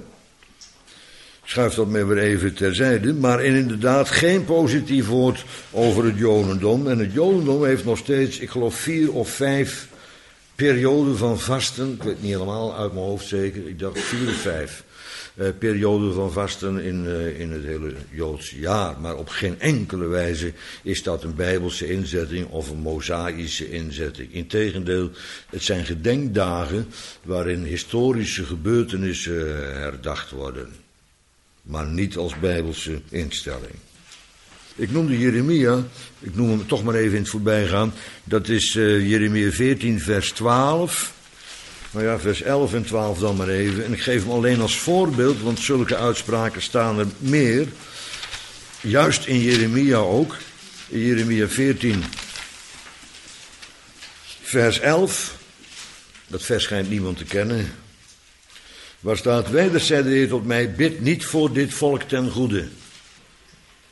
Ik schuif dat maar weer even terzijde, maar inderdaad geen positief woord over het jodendom. En het jodendom heeft nog steeds, ik geloof, vier of vijf perioden van vasten. Ik weet niet helemaal uit mijn hoofd zeker, ik dacht vier of vijf uh, perioden van vasten in, uh, in het hele Joodse jaar. Maar op geen enkele wijze is dat een Bijbelse inzetting of een mosaïsche inzetting. Integendeel, het zijn gedenkdagen waarin historische gebeurtenissen herdacht worden. Maar niet als Bijbelse instelling. Ik noemde Jeremia, ik noem hem toch maar even in het voorbijgaan. Dat is uh, Jeremia veertien vers twaalf. Nou ja, vers elf en twaalf dan maar even. En ik geef hem alleen als voorbeeld, want zulke uitspraken staan er meer. Juist in Jeremia ook. In Jeremia veertien vers elf. Dat vers schijnt niemand te kennen. Waar staat, weder zei de Heer tot mij, bid niet voor dit volk ten goede.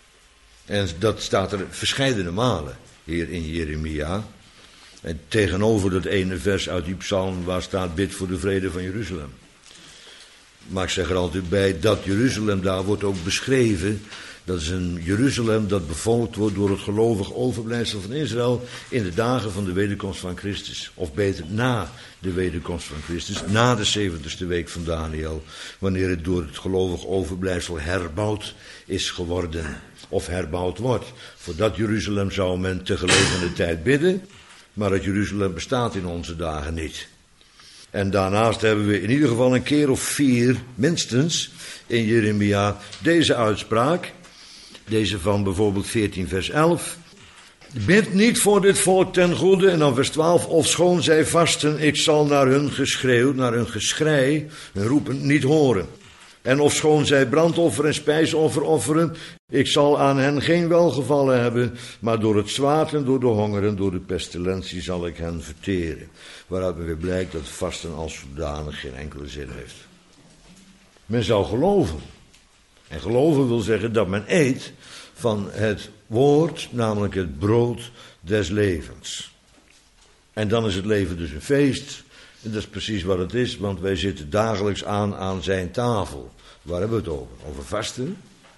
En dat staat er verscheidene malen hier in Jeremia. En tegenover dat ene vers uit die psalm waar staat bid voor de vrede van Jeruzalem. Maar ik zeg er altijd bij, dat Jeruzalem daar wordt ook beschreven. Dat is een Jeruzalem dat bevolkt wordt door het gelovig overblijfsel van Israël in de dagen van de wederkomst van Christus. Of beter, na de wederkomst van Christus, na de zeventigste week van Daniel. Wanneer het door het gelovig overblijfsel herbouwd is geworden. Of herbouwd wordt. Voor dat Jeruzalem zou men te gelegene tijd bidden. Maar het Jeruzalem bestaat in onze dagen niet. En daarnaast hebben we in ieder geval een keer of vier, minstens, in Jeremia deze uitspraak. Deze van bijvoorbeeld veertien vers elf. Bid niet voor dit volk ten goede. En dan vers twaalf. Ofschoon zij vasten, ik zal naar hun geschreeuw, naar hun geschrei, hun roepen niet horen. En ofschoon zij brandoffer en spijsoffer offeren, ik zal aan hen geen welgevallen hebben, maar door het zwaard en door de honger en door de pestilentie zal ik hen verteren. Waaruit weer blijkt dat vasten als zodanig geen enkele zin heeft. Men zou geloven. En geloven wil zeggen dat men eet van het woord, namelijk het brood des levens. En dan is het leven dus een feest. En dat is precies wat het is, want wij zitten dagelijks aan aan zijn tafel. Waar hebben we het over? Over vasten.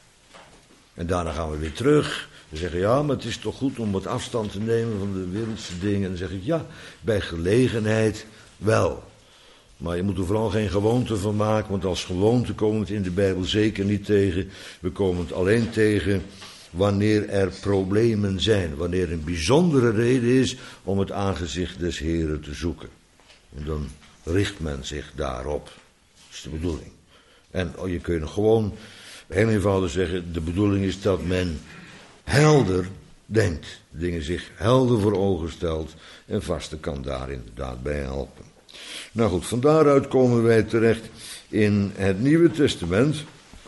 En daarna gaan we weer terug. We zeggen, ja, maar het is toch goed om wat afstand te nemen van de wereldse dingen. En dan zeg ik, ja, bij gelegenheid wel. Maar je moet er vooral geen gewoonte van maken, want als gewoonte komen we het in de Bijbel zeker niet tegen. We komen het alleen tegen wanneer er problemen zijn. Wanneer een bijzondere reden is om het aangezicht des Heren te zoeken. En dan richt men zich daarop. Dat is de bedoeling. En oh, je kunt gewoon heel eenvoudig zeggen, de bedoeling is dat men helder denkt. Dingen zich helder voor ogen stelt. En vasten kan daar inderdaad bij helpen. Nou goed, van daaruit komen wij terecht in het Nieuwe Testament.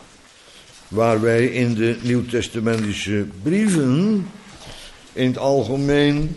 Waar wij in de Nieuwtestamentische brieven in het algemeen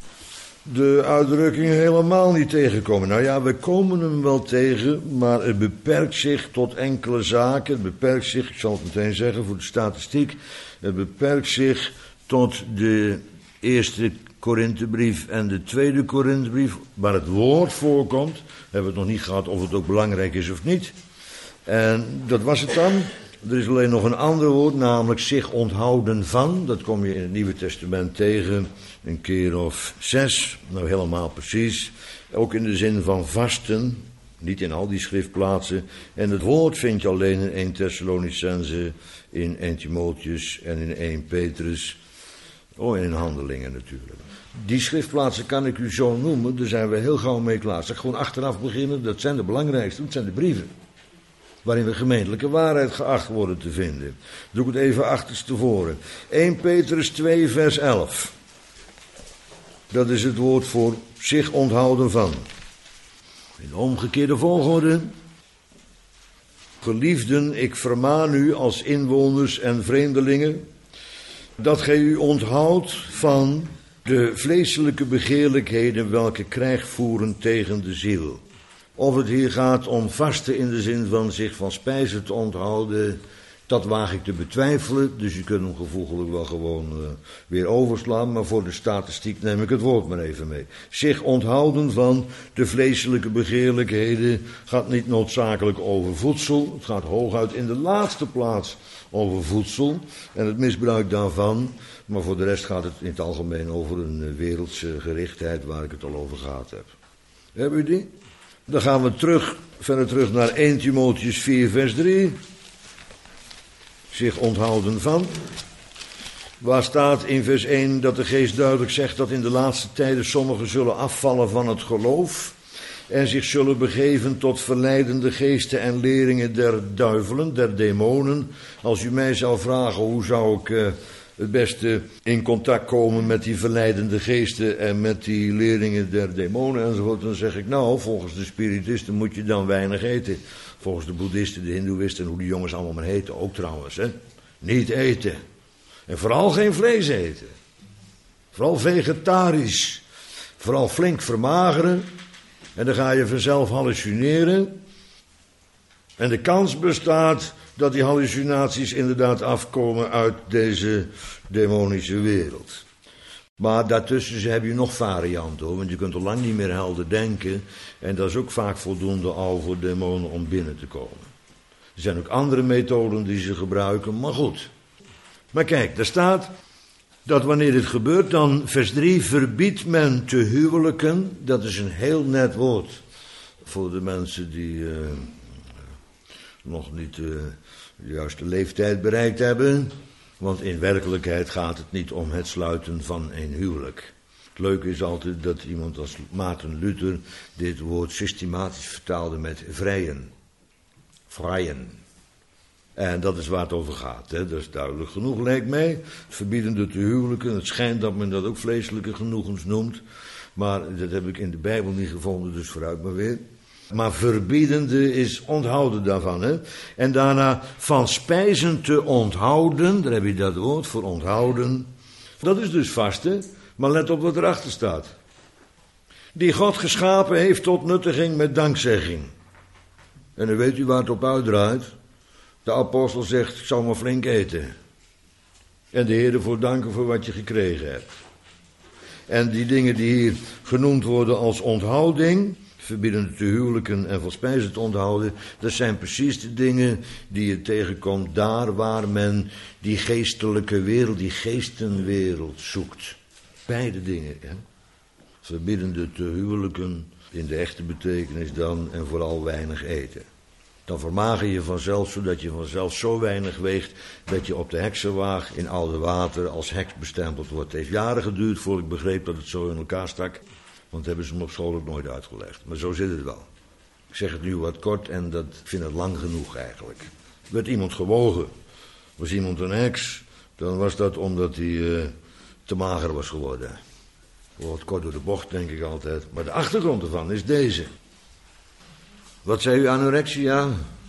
de uitdrukking helemaal niet tegenkomen. Nou ja, we komen hem wel tegen, maar het beperkt zich tot enkele zaken. Het beperkt zich, ik zal het meteen zeggen voor de statistiek, het beperkt zich tot de eerste Korinthebrief en de tweede Korinthebrief, waar het woord voorkomt. We hebben het nog niet gehad of het ook belangrijk is of niet. En dat was het dan. Er is alleen nog een ander woord, namelijk zich onthouden van. Dat kom je in het Nieuwe Testament tegen, een keer of zes, nou helemaal precies. Ook in de zin van vasten, niet in al die schriftplaatsen. En het woord vind je alleen in eerste Thessalonicense, in eerste Timotheus en in eerste Petrus. Oh, en in Handelingen natuurlijk. Die schriftplaatsen kan ik u zo noemen, daar zijn we heel gauw mee klaar. Zeg gewoon achteraf beginnen, dat zijn de belangrijkste, dat zijn de brieven. Waarin we gemeentelijke waarheid geacht worden te vinden. Doe ik het even achterstevoren. eerste Petrus twee vers elf. Dat is het woord voor zich onthouden van. In de omgekeerde volgorde. Geliefden, ik vermaan u als inwoners en vreemdelingen, dat gij u onthoudt van de vleeselijke begeerlijkheden welke krijg voeren tegen de ziel. Of het hier gaat om vasten in de zin van zich van spijzen te onthouden, dat waag ik te betwijfelen. Dus je kunt hem gevoeglijk wel gewoon uh, weer overslaan, maar voor de statistiek neem ik het woord maar even mee. Zich onthouden van de vleeselijke begeerlijkheden gaat niet noodzakelijk over voedsel. Het gaat hooguit in de laatste plaats over voedsel en het misbruik daarvan. Maar voor de rest gaat het in het algemeen over een wereldse gerichtheid waar ik het al over gehad heb. Hebben u die? Dan gaan we terug, verder terug naar eerste Timotheus vier vers drie. Zich onthouden van. Waar staat in vers één dat de geest duidelijk zegt dat in de laatste tijden sommigen zullen afvallen van het geloof. En zich zullen begeven tot verleidende geesten en leringen der duivelen, der demonen. Als u mij zou vragen hoe zou ik uh, het beste in contact komen met die verleidende geesten en met die leerlingen der demonen enzovoort, dan zeg ik nou, volgens de spiritisten moet je dan weinig eten. Volgens de boeddhisten, de hindoeïsten en hoe die jongens allemaal maar heten, ook trouwens, hè. Niet eten. En vooral geen vlees eten. Vooral vegetarisch. Vooral flink vermageren. En dan ga je vanzelf hallucineren. En de kans bestaat dat die hallucinaties inderdaad afkomen uit deze demonische wereld. Maar daartussen heb je nog varianten hoor, want je kunt al lang niet meer helder denken. En dat is ook vaak voldoende al voor demonen om binnen te komen. Er zijn ook andere methoden die ze gebruiken, maar goed. Maar kijk, daar staat dat wanneer dit gebeurt, dan vers drie, verbiedt men te huwelijken. Dat is een heel net woord voor de mensen die uh, nog niet uh, de juiste leeftijd bereikt hebben. Want in werkelijkheid gaat het niet om het sluiten van een huwelijk. Het leuke is altijd dat iemand als Maarten Luther dit woord systematisch vertaalde met vrijen. Vrijen. En dat is waar het over gaat. Hè. Dat is duidelijk genoeg, lijkt mij. Het verbiedende te huwelijken. Het schijnt dat men dat ook vleeselijke genoegens noemt. Maar dat heb ik in de Bijbel niet gevonden, dus vooruit maar weer. Maar verbiedende is onthouden daarvan. Hè? En daarna van spijzen te onthouden. Daar heb je dat woord voor onthouden. Dat is dus vasten. Maar let op wat erachter staat. Die God geschapen heeft tot nuttiging met dankzegging. En dan weet u waar het op uitdraait. De apostel zegt, ik zal maar flink eten. En de Heer ervoor danken voor wat je gekregen hebt. En die dingen die hier genoemd worden als onthouding, verbieden te huwelijken en van spijzen te onthouden, dat zijn precies de dingen die je tegenkomt daar waar men die geestelijke wereld, die geestenwereld zoekt. Beide dingen, hè. Verbiedende te huwelijken, in de echte betekenis dan, en vooral weinig eten. Dan vermager je vanzelf, zodat je vanzelf zo weinig weegt, dat je op de heksenwaag in oude water als heks bestempeld wordt. Het heeft jaren geduurd voordat ik begreep dat het zo in elkaar stak. Want hebben ze me op school ook nooit uitgelegd. Maar zo zit het wel. Ik zeg het nu wat kort en dat, ik vind het lang genoeg eigenlijk. Werd iemand gewogen, was iemand een heks, dan was dat omdat hij uh, te mager was geworden. Wat kort door de bocht denk ik altijd. Maar de achtergrond ervan is deze. Wat zei u, anorexia?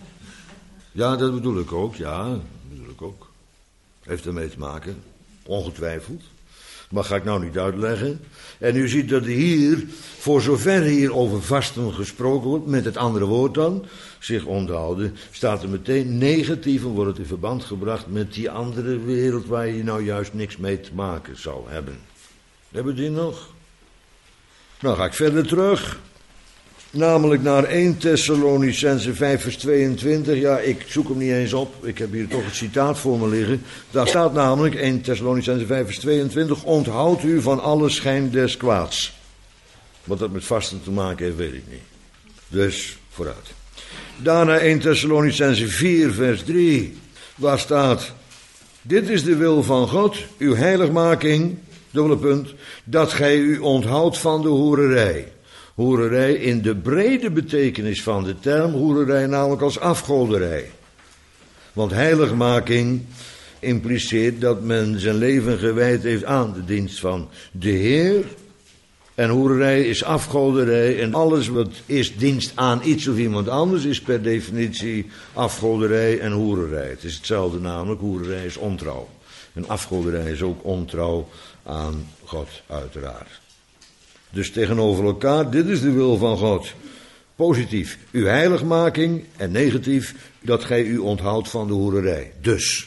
Ja, dat bedoel ik ook, ja, dat bedoel ik ook. Heeft ermee te maken, ongetwijfeld. Maar ga ik nou niet uitleggen. En u ziet dat hier, voor zover hier over vasten gesproken wordt, met het andere woord dan, zich onthouden, staat er meteen negatief en wordt het in verband gebracht met die andere wereld waar je nou juist niks mee te maken zou hebben. Hebben we die nog? Nou ga ik verder terug. Namelijk naar eerste Thessalonicenzen vijf vers tweeëntwintig. Ja, ik zoek hem niet eens op. Ik heb hier toch het citaat voor me liggen. Daar staat namelijk eerste Thessalonicenzen vijf vers tweeëntwintig. Onthoud u van alle schijn des kwaads. Wat dat met vasten te maken heeft, weet ik niet. Dus, vooruit. Daarna eerste Thessalonicenzen vier vers drie. Waar staat: dit is de wil van God, uw heiligmaking, dubbele punt, dat gij u onthoudt van de hoererij. Hoererij in de brede betekenis van de term, hoererij namelijk als afgoderij. Want heiligmaking impliceert dat men zijn leven gewijd heeft aan de dienst van de Heer. En hoererij is afgoderij en alles wat is dienst aan iets of iemand anders is per definitie afgoderij en hoererij. Het is hetzelfde namelijk, hoererij is ontrouw. En afgoderij is ook ontrouw aan God uiteraard. Dus tegenover elkaar, dit is de wil van God. Positief, uw heiligmaking en negatief, dat gij u onthoudt van de hoererij. Dus.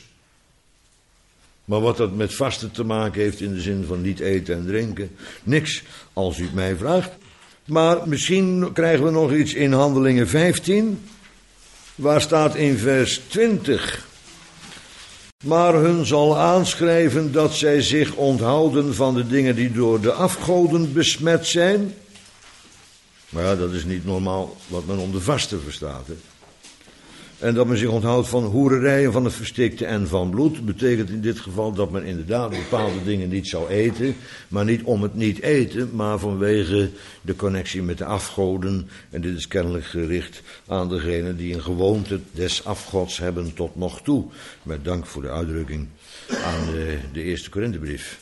Maar wat dat met vasten te maken heeft in de zin van niet eten en drinken, niks als u het mij vraagt. Maar misschien krijgen we nog iets in Handelingen vijftien, waar staat in vers twintig. Maar hun zal aanschrijven dat zij zich onthouden van de dingen die door de afgoden besmet zijn. Maar ja, dat is niet normaal wat men onder vasten verstaat. Hè. En dat men zich onthoudt van hoererijen, van het verstikte en van bloed. Betekent in dit geval dat men inderdaad bepaalde dingen niet zou eten. Maar niet om het niet eten, maar vanwege de connectie met de afgoden. En dit is kennelijk gericht aan degenen die een gewoonte des afgods hebben tot nog toe. Met dank voor de uitdrukking aan de, de eerste Korinthebrief.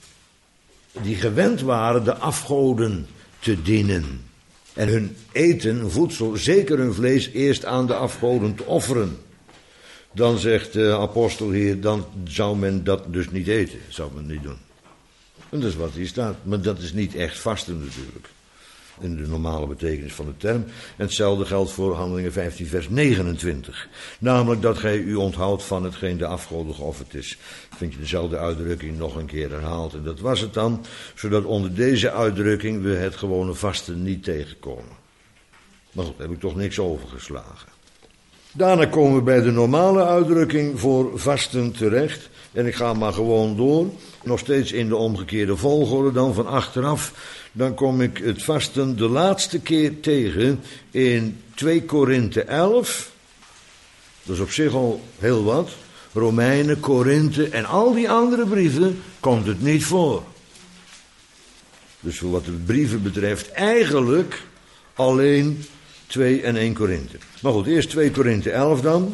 Die gewend waren de afgoden te dienen. En hun eten, voedsel, zeker hun vlees, eerst aan de afgoden te offeren. Dan zegt de apostel hier, dan zou men dat dus niet eten. Zou men niet doen. En dat is wat hier staat. Maar dat is niet echt vasten natuurlijk. in de normale betekenis van de term. En hetzelfde geldt voor Handelingen vijftien vers negenentwintig. Namelijk dat gij u onthoudt van hetgeen de afgoden geofferd is. Vind je dezelfde uitdrukking nog een keer herhaald. En dat was het dan, zodat onder deze uitdrukking we het gewone vasten niet tegenkomen. Maar goed, daar heb ik toch niks overgeslagen. Daarna komen we bij de normale uitdrukking voor vasten terecht. En ik ga maar gewoon door. Nog steeds in de omgekeerde volgorde dan van achteraf. Dan kom ik het vasten de laatste keer tegen in twee Korinthe elf. Dat is op zich al heel wat. Romeinen, Korinthe en al die andere brieven komt het niet voor. Dus voor wat de brieven betreft eigenlijk alleen twee en één Korinthe. Maar goed, eerst twee Korinthe elf dan.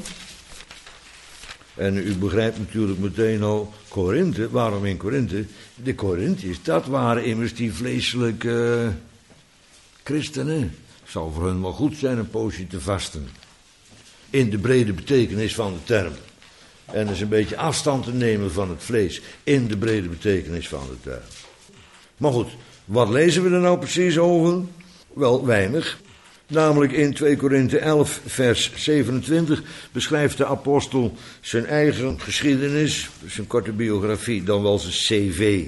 En u begrijpt natuurlijk meteen al, Korinthe, waarom in Korinthe? De Korinthiërs, dat waren immers die vleeselijke uh, christenen. Het zou voor hun wel goed zijn een poosje te vasten. In de brede betekenis van de term. En dus een beetje afstand te nemen van het vlees. In de brede betekenis van de term. Maar goed, wat lezen we er nou precies over? Wel, weinig. Namelijk in twee Korinthe elf vers zevenentwintig beschrijft de apostel zijn eigen geschiedenis, zijn korte biografie, dan wel zijn cv.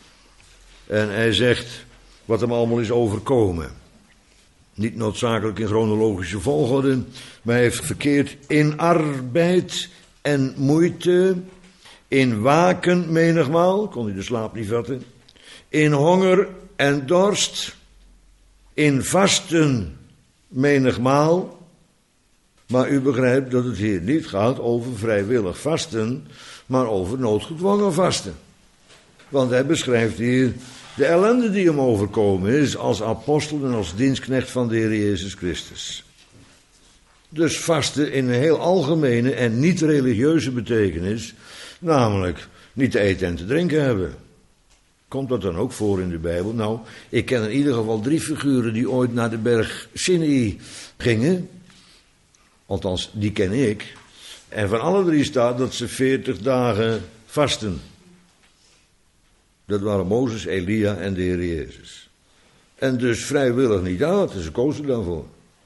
En hij zegt wat hem allemaal is overkomen. Niet noodzakelijk in chronologische volgorde, maar hij heeft verkeerd in arbeid en moeite, in waken menigmaal, kon hij de slaap niet vatten, in honger en dorst, in vasten menigmaal, maar u begrijpt dat het hier niet gaat over vrijwillig vasten, maar over noodgedwongen vasten. Want hij beschrijft hier de ellende die hem overkomen is als apostel en als dienstknecht van de Heer Jezus Christus. Dus vasten in een heel algemene en niet religieuze betekenis, namelijk niet te eten en te drinken hebben. Komt dat dan ook voor in de Bijbel? Nou, ik ken in ieder geval drie figuren die ooit naar de berg Sinai gingen. Althans, die ken ik. En van alle drie staat dat ze veertig dagen vasten. Dat waren Mozes, Elia en de Heer Jezus. En dus vrijwillig niet aan, ze kozen daarvoor.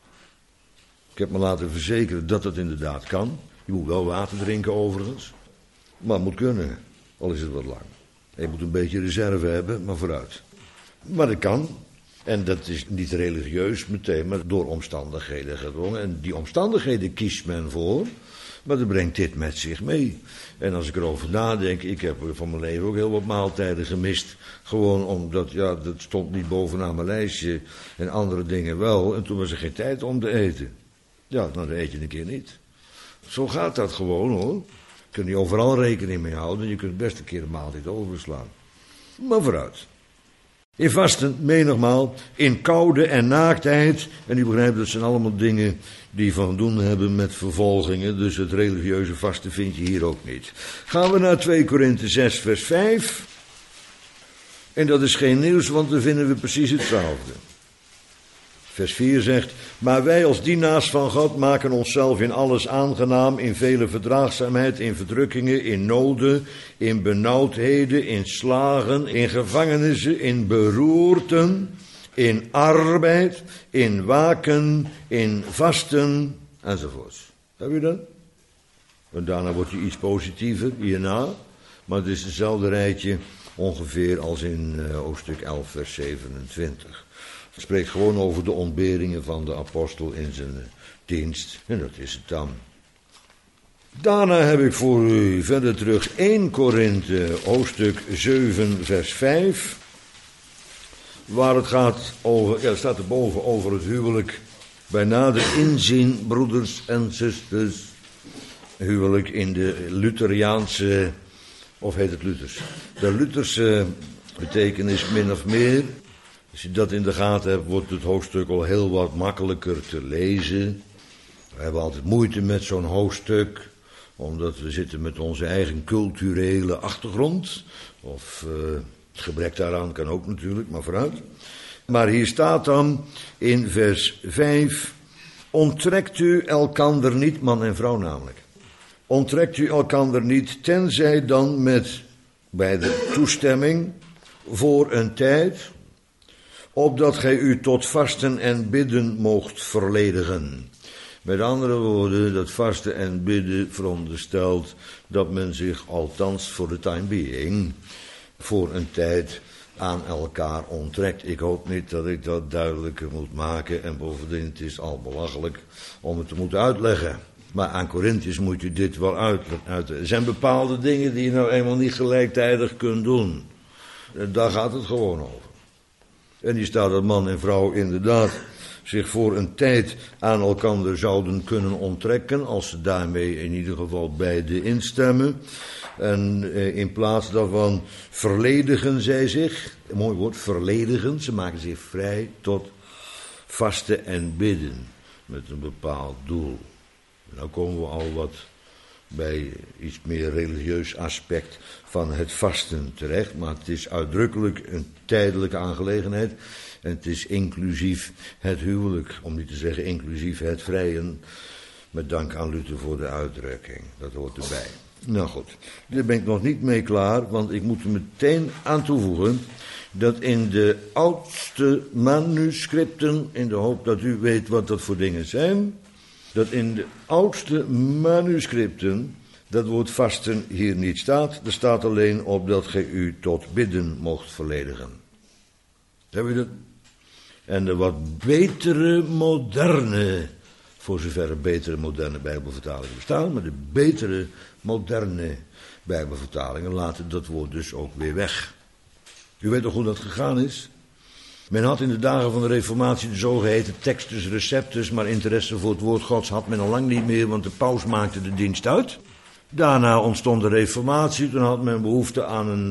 Ik heb me laten verzekeren dat dat inderdaad kan. Je moet wel water drinken overigens. Maar het moet kunnen, al is het wat lang. Je moet een beetje reserve hebben, maar vooruit. Maar dat kan. En dat is niet religieus meteen, maar door omstandigheden gedwongen. En die omstandigheden kiest men voor, maar dat brengt dit met zich mee. En als ik erover nadenk, ik heb van mijn leven ook heel wat maaltijden gemist. Gewoon omdat, ja, dat stond niet bovenaan mijn lijstje en andere dingen wel. En toen was er geen tijd om te eten. Ja, dan eet je een keer niet. Zo gaat dat gewoon, hoor. Je kunt niet overal rekening mee houden. Je kunt best een keer een maaltijd overslaan. Maar vooruit. In vasten, menigmaal, in koude en naaktheid. En u begrijpt, dat zijn allemaal dingen die van doen hebben met vervolgingen. Dus het religieuze vasten vind je hier ook niet. Gaan we naar twee Korinthe zes vers vijf. En dat is geen nieuws, want dan vinden we precies hetzelfde. Vers vier zegt, maar wij als dienaars van God maken onszelf in alles aangenaam, in vele verdraagzaamheid, in verdrukkingen, in noden, in benauwdheden, in slagen, in gevangenissen, in beroerten, in arbeid, in waken, in vasten, enzovoorts. Heb je dat? En daarna wordt je iets positiever, hierna, maar het is hetzelfde rijtje ongeveer als in uh, hoofdstuk elf vers zevenentwintig. Het spreekt gewoon over de ontberingen van de apostel in zijn dienst. En dat is het dan. Daarna heb ik voor u verder terug één Korinthe, hoofdstuk zeven, vers vijf. Waar het gaat over, ja, er staat erboven over het huwelijk. Bij nader inzien, broeders en zusters. Huwelijk in de Lutheriaanse, of heet het Luthers? De Lutherse betekenis min of meer. Als je dat in de gaten hebt, wordt het hoofdstuk al heel wat makkelijker te lezen. We hebben altijd moeite met zo'n hoofdstuk, omdat we zitten met onze eigen culturele achtergrond. Of uh, het gebrek daaraan kan ook natuurlijk, maar vooruit. Maar hier staat dan in vers vijf, onttrekt u elkander niet, man en vrouw namelijk. Onttrekt u elkander niet, tenzij dan met, bij de toestemming, voor een tijd, opdat gij u tot vasten en bidden moogt verledigen. Met andere woorden, dat vasten en bidden veronderstelt dat men zich althans voor de time being, voor een tijd aan elkaar onttrekt. Ik hoop niet dat ik dat duidelijker moet maken en bovendien het is al belachelijk om het te moeten uitleggen. Maar aan Corinthiërs moet je dit wel uitleggen. Er zijn bepaalde dingen die je nou eenmaal niet gelijktijdig kunt doen. Daar gaat het gewoon over. En die staat dat man en vrouw inderdaad zich voor een tijd aan elkander zouden kunnen onttrekken, als ze daarmee in ieder geval beide instemmen. En eh, in plaats daarvan verledigen zij zich, een mooi woord, verledigen, ze maken zich vrij tot vasten en bidden, met een bepaald doel. Nou komen we al wat bij iets meer religieus aspect van het vasten terecht, maar het is uitdrukkelijk een tijdelijke aangelegenheid en het is inclusief het huwelijk, om niet te zeggen inclusief het vrijen, met dank aan Luther voor de uitdrukking, dat hoort erbij. Nou goed, daar ben ik nog niet mee klaar, want ik moet er meteen aan toevoegen dat in de oudste manuscripten, in de hoop dat u weet wat dat voor dingen zijn, dat in de oudste manuscripten dat woord vasten hier niet staat. Er staat alleen op dat gij u tot bidden moogt verledigen. Heb je dat? En de wat betere moderne, voor zover er betere moderne bijbelvertalingen bestaan, maar de betere moderne bijbelvertalingen laten dat woord dus ook weer weg. U weet toch hoe dat gegaan is? Men had in de dagen van de Reformatie de zogeheten textus receptus, maar interesse voor het woord Gods had men al lang niet meer, want de paus maakte de dienst uit. Daarna ontstond de Reformatie, toen had men behoefte aan een,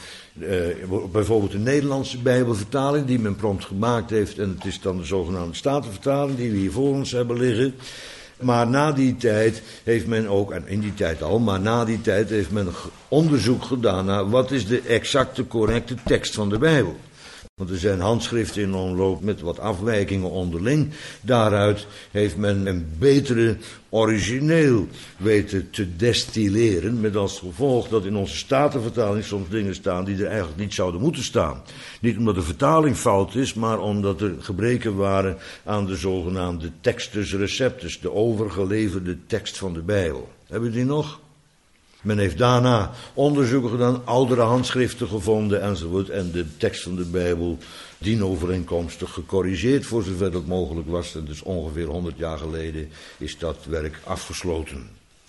uh, uh, bijvoorbeeld een Nederlandse bijbelvertaling, die men prompt gemaakt heeft, en het is dan de zogenaamde Statenvertaling, die we hier voor ons hebben liggen. Maar na die tijd heeft men ook, en in die tijd al, maar na die tijd heeft men onderzoek gedaan naar wat is de exacte, correcte tekst van de Bijbel. Want er zijn handschriften in omloop met wat afwijkingen onderling. Daaruit heeft men een betere origineel weten te destilleren. Met als gevolg dat in onze Statenvertaling soms dingen staan die er eigenlijk niet zouden moeten staan. Niet omdat de vertaling fout is, maar omdat er gebreken waren aan de zogenaamde textus receptus. De overgeleverde tekst van de Bijbel. Hebben we die nog? Men heeft daarna onderzoeken gedaan, oudere handschriften gevonden enzovoort. En de tekst van de Bijbel dienovereenkomstig gecorrigeerd voor zover dat mogelijk was. En dus ongeveer honderd jaar geleden is dat werk afgesloten.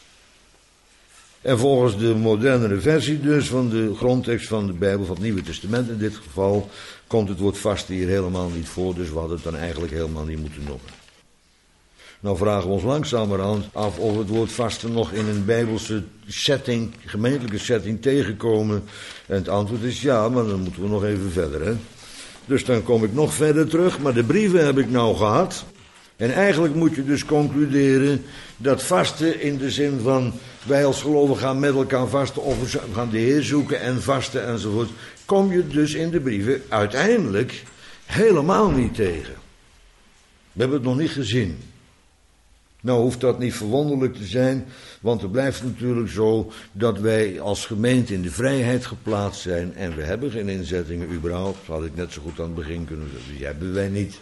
En volgens de modernere versie dus van de grondtekst van de Bijbel, van het Nieuwe Testament in dit geval, komt het woord vasten hier helemaal niet voor. Dus we hadden het dan eigenlijk helemaal niet moeten noemen. Nou vragen we ons langzamerhand af of het woord vasten nog in een bijbelse setting, gemeentelijke setting tegenkomen. En het antwoord is ja, maar dan moeten we nog even verder. Hè? Dus dan kom ik nog verder terug, maar de brieven heb ik nou gehad. En eigenlijk moet je dus concluderen dat vasten in de zin van wij als gelovigen gaan met elkaar vasten of we gaan de Heer zoeken en vasten enzovoort. Kom je dus in de brieven uiteindelijk helemaal niet tegen. We hebben het nog niet gezien. Nou hoeft dat niet verwonderlijk te zijn, want het blijft natuurlijk zo dat wij als gemeente in de vrijheid geplaatst zijn en we hebben geen inzettingen überhaupt. Dat had ik net zo goed aan het begin kunnen zeggen, die hebben wij niet.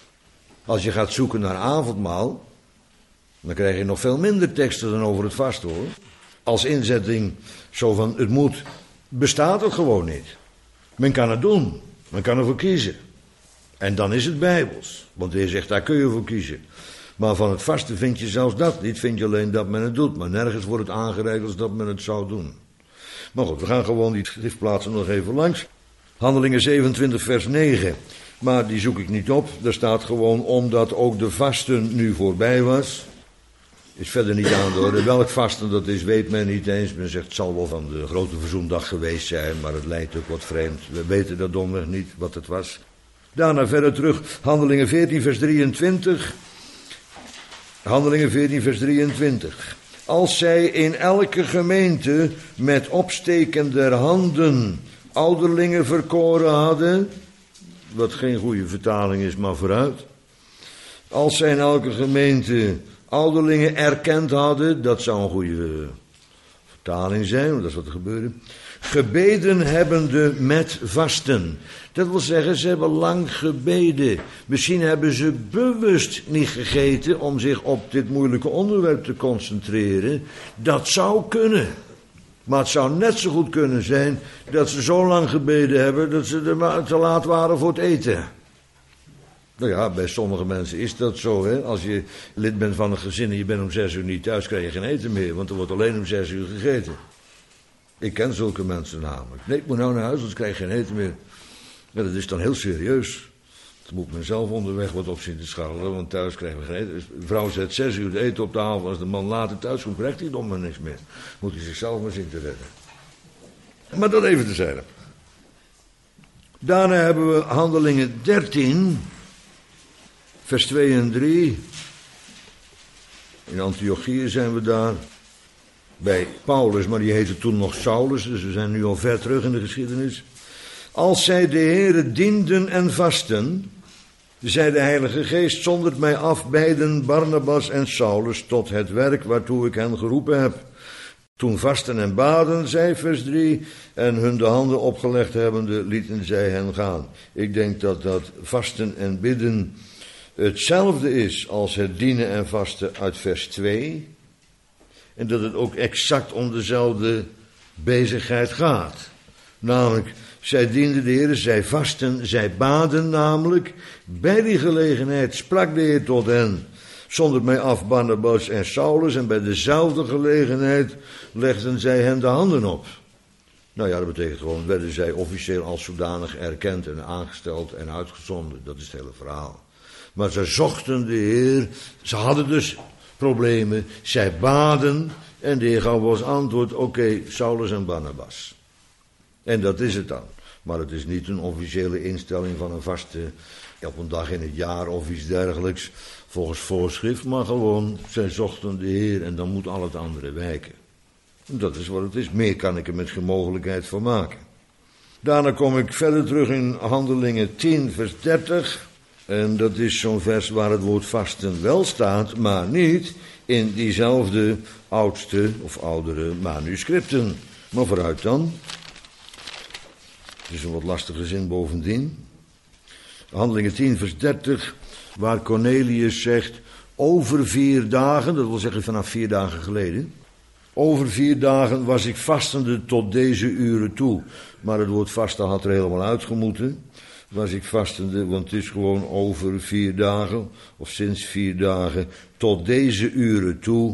Als je gaat zoeken naar avondmaal, dan krijg je nog veel minder teksten dan over het vasten hoor. Als inzetting zo van het moet, bestaat het gewoon niet. Men kan het doen, men kan ervoor kiezen. En dan is het bijbels, want de Heer zegt daar kun je voor kiezen. Maar van het vasten vind je zelfs dat niet, vind je alleen dat men het doet. Maar nergens wordt het aangereikt als dat men het zou doen. Maar goed, we gaan gewoon die schriftplaatsen nog even langs. Handelingen zevenentwintig vers negen. Maar die zoek ik niet op. Daar staat gewoon omdat ook de vasten nu voorbij was. Is verder niet aan de orde. Welk vasten dat is, weet men niet eens. Men zegt het zal wel van de grote verzoendag geweest zijn. Maar het lijkt ook wat vreemd. We weten dat domweg niet wat het was. Daarna verder terug. Handelingen veertien vers drieëntwintig. Handelingen veertien vers drieëntwintig. Als zij in elke gemeente met opsteken der handen ouderlingen verkoren hadden, wat geen goede vertaling is, maar vooruit. Als zij in elke gemeente ouderlingen erkend hadden, dat zou een goede vertaling zijn, want dat is wat er gebeurde. Gebeden hebbende met vasten. Dat wil zeggen, ze hebben lang gebeden. Misschien hebben ze bewust niet gegeten om zich op dit moeilijke onderwerp te concentreren. Dat zou kunnen. Maar het zou net zo goed kunnen zijn dat ze zo lang gebeden hebben dat ze er te laat waren voor het eten. Nou ja, bij sommige mensen is dat zo. Hè? Als je lid bent van een gezin en je bent om zes uur niet thuis, krijg je geen eten meer. Want er wordt alleen om zes uur gegeten. Ik ken zulke mensen namelijk. Nee, ik moet nou naar huis, anders krijg je geen eten meer. Ja, dat is dan heel serieus. Dan moet men zelf onderweg wat op zien te scharrelen, want thuis krijgen we geen eten. Dus de vrouw zet zes uur het eten op tafel. Als de man later thuis komt, krijgt hij dan maar niks meer. Moet hij zichzelf maar zien te redden. Maar dat even terzijde. Daarna hebben we Handelingen dertien, vers twee en drie. In Antiochië zijn we daar. Bij Paulus, maar die heette toen nog Saulus, dus we zijn nu al ver terug in de geschiedenis. Als zij de Heere dienden en vasten, zei de Heilige Geest, zondert mij af beiden Barnabas en Saulus tot het werk waartoe ik hen geroepen heb. Toen vasten en baden, zei vers drie, en hun de handen opgelegd hebbende, lieten zij hen gaan. Ik denk dat dat vasten en bidden hetzelfde is als het dienen en vasten uit vers twee. En dat het ook exact om dezelfde bezigheid gaat. Namelijk, zij dienden de Heer, zij vasten, zij baden namelijk. Bij die gelegenheid sprak de Heer tot hen, zondert mij af Barnabas en Saulus. En bij dezelfde gelegenheid legden zij hen de handen op. Nou ja, dat betekent gewoon, werden zij officieel als zodanig erkend en aangesteld en uitgezonden. Dat is het hele verhaal. Maar ze zochten de Heer, ze hadden dus problemen, zij baden en de Heer gaf als antwoord, oké, okay, Saulus en Barnabas. En dat is het dan. Maar het is niet een officiële instelling van een vaste, op een dag in het jaar of iets dergelijks, volgens voorschrift, maar gewoon, zij zochten de Heer en dan moet al het andere wijken. En dat is wat het is. Meer kan ik er met geen mogelijkheid van maken. Daarna kom ik verder terug in Handelingen tien, vers dertig. En dat is zo'n vers waar het woord vasten wel staat, maar niet in diezelfde oudste of oudere manuscripten. Maar vooruit dan. Het is een wat lastige zin bovendien. Handelingen tien, vers dertig, waar Cornelius zegt, over vier dagen, dat wil zeggen vanaf vier dagen geleden. Over vier dagen was ik vastende tot deze uren toe. Maar het woord vasten had er helemaal uitgemoeten. Was ik vastende, want het is gewoon over vier dagen, of sinds vier dagen, tot deze uren toe,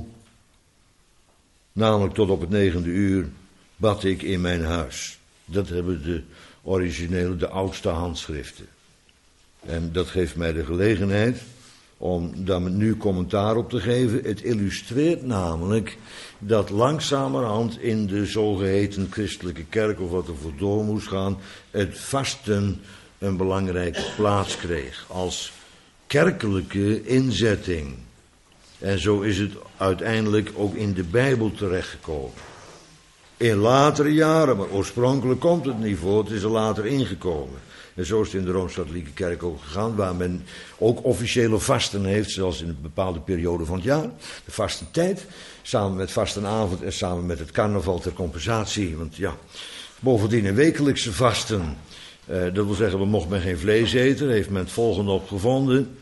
namelijk tot op het negende uur, bad ik in mijn huis. Dat hebben de originele, de oudste handschriften. En dat geeft mij de gelegenheid om daar nu commentaar op te geven. Het illustreert namelijk dat langzamerhand in de zogeheten christelijke kerk, of wat er voor door moest gaan, het vasten een belangrijke plaats kreeg als kerkelijke inzetting. En zo is het uiteindelijk ook in de Bijbel terechtgekomen. In latere jaren, maar oorspronkelijk komt het niet voor, het is er later ingekomen. En zo is het in de Rooms-Katholieke Kerk ook gegaan, waar men ook officiële vasten heeft, zoals in een bepaalde periode van het jaar. De vastentijd, samen met vastenavond en samen met het carnaval ter compensatie. Want ja, bovendien een wekelijkse vasten. Uh, dat wil zeggen, we mochten men geen vlees eten, heeft men het volgende op gevonden.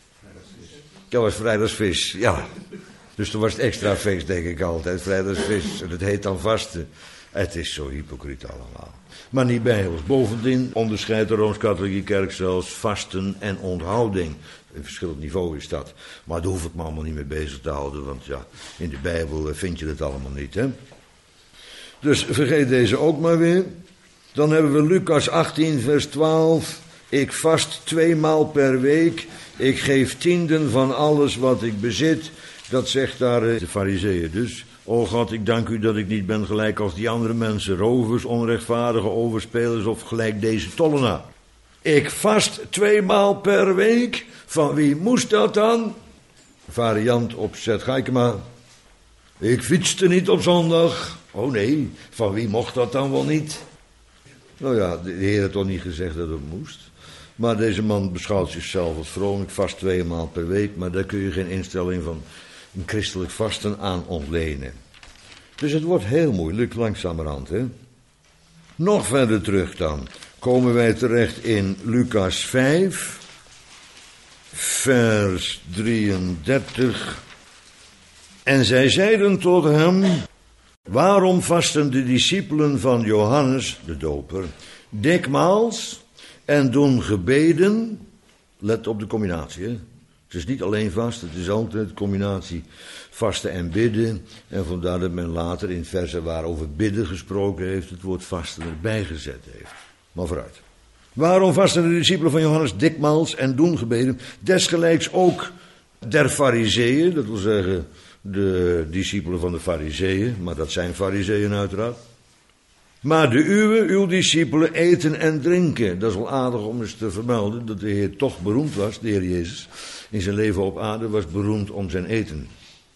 Dat was vrijdagsvis, ja. Dus toen was het extra feest, denk ik altijd, vrijdagsvis. En het heet dan vasten. Het is zo hypocriet allemaal. Maar niet bijbels. Bovendien onderscheidt de Rooms-Katholieke Kerk zelfs vasten en onthouding. Een verschillend niveau is dat. Maar daar hoef ik me allemaal niet mee bezig te houden, want ja, in de Bijbel vind je het allemaal niet, hè. Dus vergeet deze ook maar weer. Dan hebben we Lucas achttien, vers twaalf. Ik vast tweemaal per week. Ik geef tienden van alles wat ik bezit. Dat zegt daar de Farizeeën dus. O God, ik dank u dat ik niet ben gelijk als die andere mensen. Rovers, onrechtvaardige overspelers of gelijk deze tollenaar. Ik vast tweemaal per week. Van wie moest dat dan? Variant op Zet Gaikema. Ik fietste niet op zondag. Oh nee, van wie mocht dat dan wel niet? Nou ja, de Heer had toch niet gezegd dat het moest. Maar deze man beschouwt zichzelf als vroom. Ik vast tweemaal per week, maar daar kun je geen instelling van een christelijk vasten aan ontlenen. Dus het wordt heel moeilijk langzamerhand, hè. Nog verder terug dan komen wij terecht in Lucas vijf, vers drieëndertig. En zij zeiden tot hem: waarom vasten de discipelen van Johannes, de doper, dikmaals en doen gebeden? Let op de combinatie, hè. Het is niet alleen vast, het is altijd combinatie vasten en bidden. En vandaar dat men later in versen waar over bidden gesproken heeft, het woord vasten erbij gezet heeft. Maar vooruit. Waarom vasten de discipelen van Johannes dikmaals en doen gebeden? Desgelijks ook der Farizeeën, dat wil zeggen de discipelen van de Farizeeën, maar dat zijn Farizeeën uiteraard. Maar de uwe, uw discipelen, eten en drinken. Dat is wel aardig om eens te vermelden dat de Heer toch beroemd was, de Heer Jezus, in zijn leven op aarde was beroemd om zijn eten.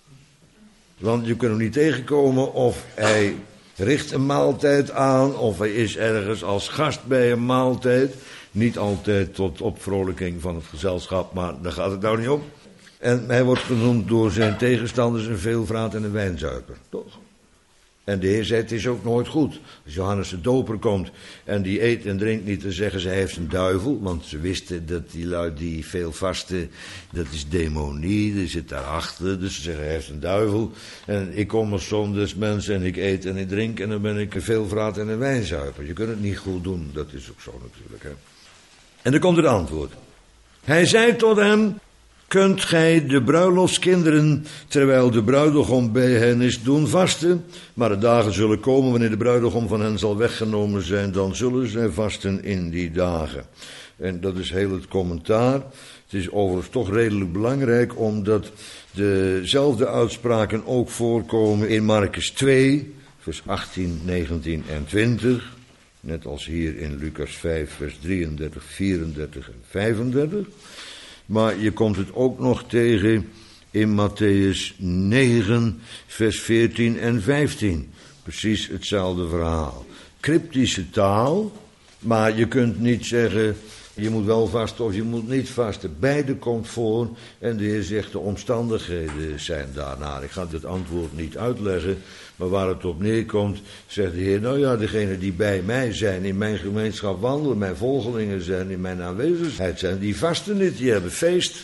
Want je kunt hem niet tegenkomen of hij richt een maaltijd aan, of hij is ergens als gast bij een maaltijd. Niet altijd tot opvrolijking van het gezelschap, maar daar gaat het nou niet om. En hij wordt genoemd door zijn tegenstanders een veelvraat en een wijnzuiper, toch? En de Heer zei, het is ook nooit goed. Als Johannes de doper komt en die eet en drinkt niet, dan zeggen ze, hij heeft een duivel. Want ze wisten dat die lui die veel vasten, dat is demonie, die zit daarachter. Dus ze zeggen, hij heeft een duivel. En ik kom als zondes mens en ik eet en ik drink en dan ben ik een veelvraat en een wijnzuiper. Je kunt het niet goed doen, dat is ook zo natuurlijk. Hè? En dan komt het antwoord. Hij zei tot hem: kunt gij de bruiloftskinderen, terwijl de bruidegom bij hen is, doen vasten? Maar de dagen zullen komen wanneer de bruidegom van hen zal weggenomen zijn, dan zullen zij vasten in die dagen. En dat is heel het commentaar. Het is overigens toch redelijk belangrijk, omdat dezelfde uitspraken ook voorkomen in Markus twee, vers achttien, negentien en twintig. Net als hier in Lucas vijf, vers drieëndertig, vierendertig en vijfendertig. Maar je komt het ook nog tegen in Matthäus negen, vers veertien en vijftien. Precies hetzelfde verhaal. Cryptische taal, maar je kunt niet zeggen, je moet wel vasten of je moet niet vasten. Beide komt voor en de Heer zegt, de omstandigheden zijn daarnaar. Ik ga dit antwoord niet uitleggen, maar waar het op neerkomt, zegt de Heer, nou ja, degenen die bij mij zijn, in mijn gemeenschap wandelen, mijn volgelingen zijn, in mijn aanwezigheid zijn, die vasten niet, die hebben feest.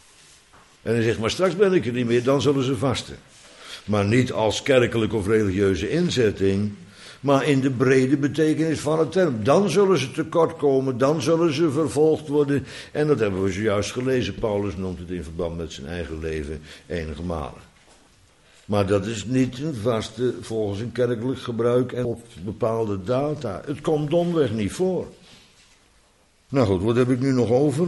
En hij zegt, maar straks ben ik er niet meer, dan zullen ze vasten. Maar niet als kerkelijke of religieuze inzetting, maar in de brede betekenis van het term. Dan zullen ze tekort komen, dan zullen ze vervolgd worden. En dat hebben we zojuist gelezen. Paulus noemt het in verband met zijn eigen leven enige malen. Maar dat is niet een vaste volgens een kerkelijk gebruik en op bepaalde data. Het komt domweg niet voor. Nou goed, wat heb ik nu nog over?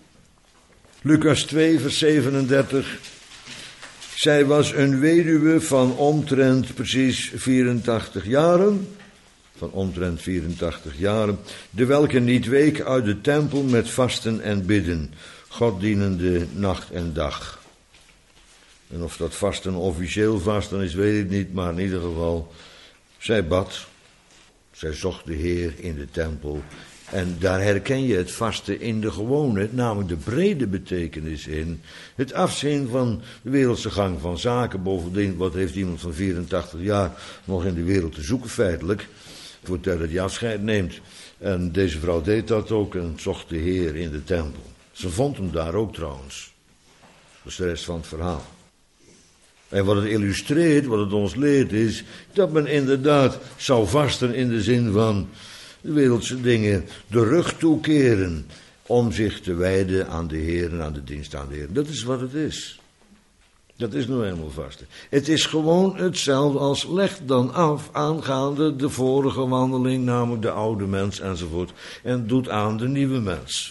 Lucas twee, vers zevenendertig. Zij was een weduwe van omtrent precies vierentachtig jaren. Van omtrent vierentachtig jaren. De welke niet week uit de tempel met vasten en bidden. God dienende nacht en dag. En of dat vasten officieel vasten is, weet ik niet. Maar in ieder geval, zij bad. Zij zocht de Heer in de tempel. En daar herken je het vasten in de gewone, namelijk de brede betekenis in. Het afzien van de wereldse gang van zaken. Bovendien, wat heeft iemand van vierentachtig jaar nog in de wereld te zoeken feitelijk? Voor tijd dat hij afscheid neemt. En deze vrouw deed dat ook en zocht de Heer in de tempel. Ze vond hem daar ook trouwens. Dat is de rest van het verhaal. En wat het illustreert, wat het ons leert is, dat men inderdaad zou vasten in de zin van de wereldse dingen de rug toekeren om zich te wijden aan de Heer en aan de dienst aan de Heer. Dat is wat het is. Dat is nou helemaal vasten. Het is gewoon hetzelfde als leg dan af aangaande de vorige wandeling, namelijk de oude mens enzovoort, en doet aan de nieuwe mens.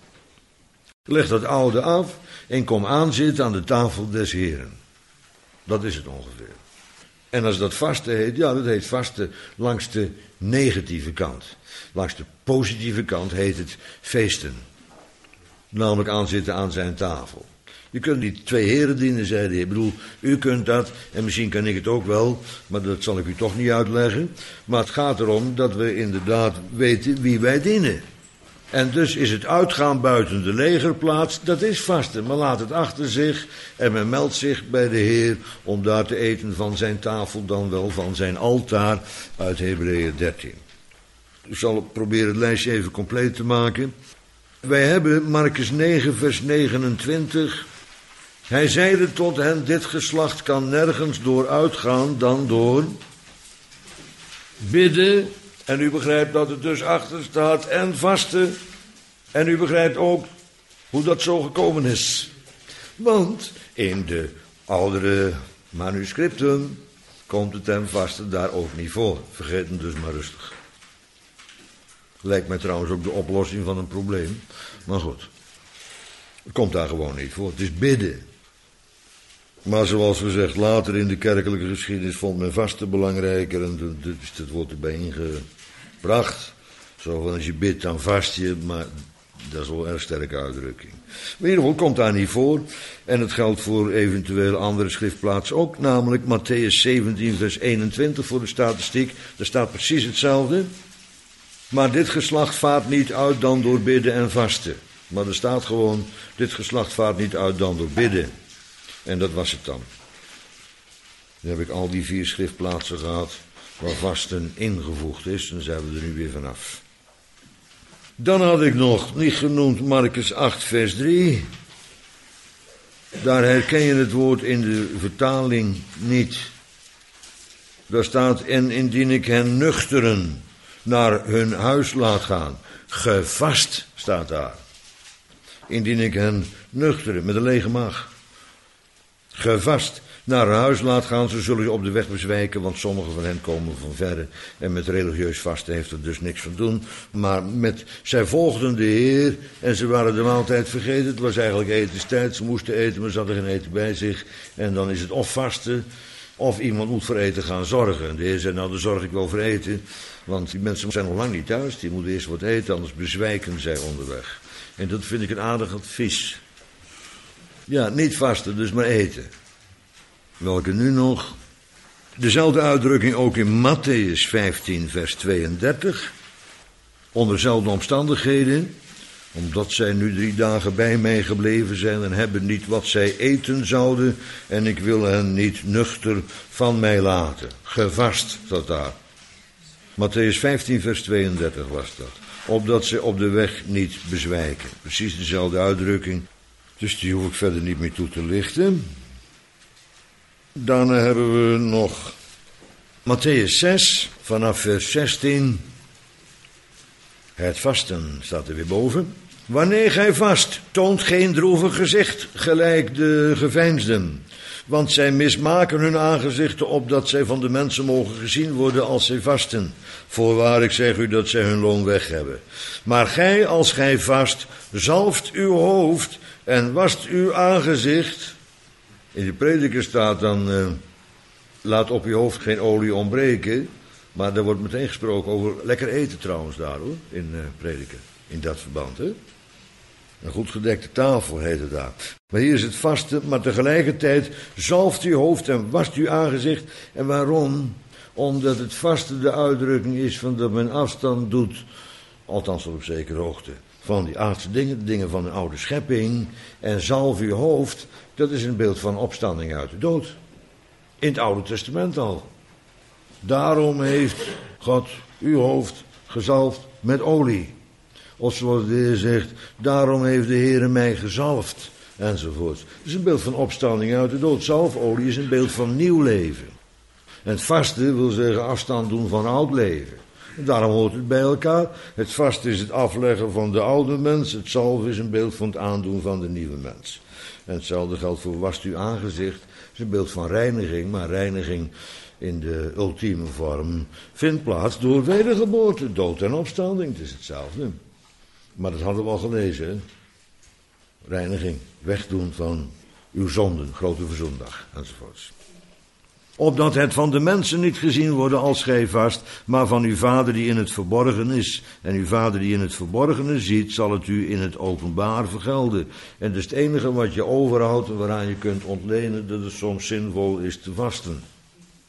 Leg dat oude af en kom aanzitten aan de tafel des Heren. Dat is het ongeveer. En als dat vasten heet, ja, dat heet vasten langs de negatieve kant. Langs de positieve kant heet het feesten. Namelijk aanzitten aan zijn tafel. Je kunt niet twee heren dienen, zei de Heer. Ik bedoel, u kunt dat, en misschien kan ik het ook wel, maar dat zal ik u toch niet uitleggen. Maar het gaat erom dat we inderdaad weten wie wij dienen. En dus is het uitgaan buiten de legerplaats, dat is vasten. Men laat het achter zich en men meldt zich bij de Heer om daar te eten van zijn tafel, dan wel van zijn altaar uit Hebreeën dertien. Ik zal proberen het lijstje even compleet te maken. Wij hebben Markus negen vers negenentwintig. Hij zeide tot hen, dit geslacht kan nergens door uitgaan dan door bidden. En u begrijpt dat het dus achter staat en vasten. En u begrijpt ook hoe dat zo gekomen is. Want in de oudere manuscripten komt het en vasten daar ook niet voor. Vergeet hem dus maar rustig. Lijkt mij trouwens ook de oplossing van een probleem. Maar goed, het komt daar gewoon niet voor. Het is bidden. Maar zoals gezegd, later in de kerkelijke geschiedenis vond men vasten belangrijker. En dus dat wordt erbij ingebracht. Zo van als je bidt, dan vast je. Maar dat is wel een erg sterke uitdrukking. Maar in ieder geval komt daar niet voor. En het geldt voor eventueel andere schriftplaatsen ook. Namelijk Matthäus zeventien vers eenentwintig voor de statistiek. Daar staat precies hetzelfde. Maar dit geslacht vaart niet uit dan door bidden en vasten. Maar er staat gewoon, dit geslacht vaart niet uit dan door bidden. En dat was het dan. Dan heb ik al die vier schriftplaatsen gehad waar vasten ingevoegd is. En dan zijn we er nu weer vanaf. Dan had ik nog niet genoemd Markus acht vers drie. Daar herken je het woord in de vertaling niet. Daar staat, en indien ik hen nuchteren naar hun huis laat gaan. Gevast staat daar. Indien ik hen nuchteren met een lege maag. Gevast naar hun huis laat gaan, zo zullen je op de weg bezwijken, want sommigen van hen komen van verre. En met religieus vasten heeft er dus niks van doen. Maar met, zij volgden de Heer en ze waren de maaltijd vergeten. Het was eigenlijk etenstijd, ze moesten eten, maar ze hadden geen eten bij zich. En dan is het of vasten, of iemand moet voor eten gaan zorgen. En de Heer zei, nou dan zorg ik wel voor eten. Want die mensen zijn nog lang niet thuis, die moeten eerst wat eten, anders bezwijken zij onderweg. En dat vind ik een aardig advies. Ja, niet vasten, dus maar eten. Welke nu nog? Dezelfde uitdrukking ook in Matthäus vijftien vers tweeëndertig. Onder dezelfde omstandigheden. Omdat zij nu drie dagen bij mij gebleven zijn en hebben niet wat zij eten zouden. En ik wil hen niet nuchter van mij laten. Gevast staat daar. Matthäus vijftien vers tweeëndertig was dat. Opdat ze op de weg niet bezwijken. Precies dezelfde uitdrukking. Dus die hoef ik verder niet meer toe te lichten. Daarna hebben we nog Matthäus zes, vanaf vers zestien. Het vasten staat er weer boven. Wanneer gij vast, toont geen droevig gezicht, gelijk de geveinsden. Want zij mismaken hun aangezichten opdat zij van de mensen mogen gezien worden als zij vasten. Voorwaar, ik zeg u dat zij hun loon weg hebben. Maar gij, als gij vast, zalft uw hoofd en wast uw aangezicht. In de prediker staat dan, uh, laat op je hoofd geen olie ontbreken. Maar daar wordt meteen gesproken over lekker eten trouwens daar hoor, in uh, prediker. In dat verband, hè. Een goed gedekte tafel heet het daar. Maar hier is het vasten, maar tegelijkertijd zalft uw hoofd en wast uw aangezicht. En waarom? Omdat het vasten de uitdrukking is van dat men afstand doet, althans op zekere hoogte, van die aardse dingen, de dingen van een oude schepping. En zalf uw hoofd, dat is een beeld van opstanding uit de dood. In het Oude Testament al. Daarom heeft God uw hoofd gezalfd met olie. Of zoals de Heer zegt, daarom heeft de Heer mij gezalfd. Enzovoort. Het is een beeld van opstanding uit de dood. Zalfolie is een beeld van nieuw leven. En het vasten wil zeggen afstand doen van oud leven. En daarom hoort het bij elkaar. Het vasten is het afleggen van de oude mens. Het zalven is een beeld van het aandoen van de nieuwe mens. En hetzelfde geldt voor wast uw aangezicht. Het is een beeld van reiniging, maar reiniging in de ultieme vorm vindt plaats door wedergeboorte, dood en opstanding. Het is hetzelfde. Maar dat hadden we al gelezen, hè? Reiniging, wegdoen van uw zonden, grote verzoendag, enzovoorts. Opdat het van de mensen niet gezien worden als gij vast, maar van uw vader die in het verborgen is. En uw vader die in het verborgene ziet, zal het u in het openbaar vergelden. En dus het enige wat je overhoudt en waaraan je kunt ontlenen, dat het soms zinvol is te vasten.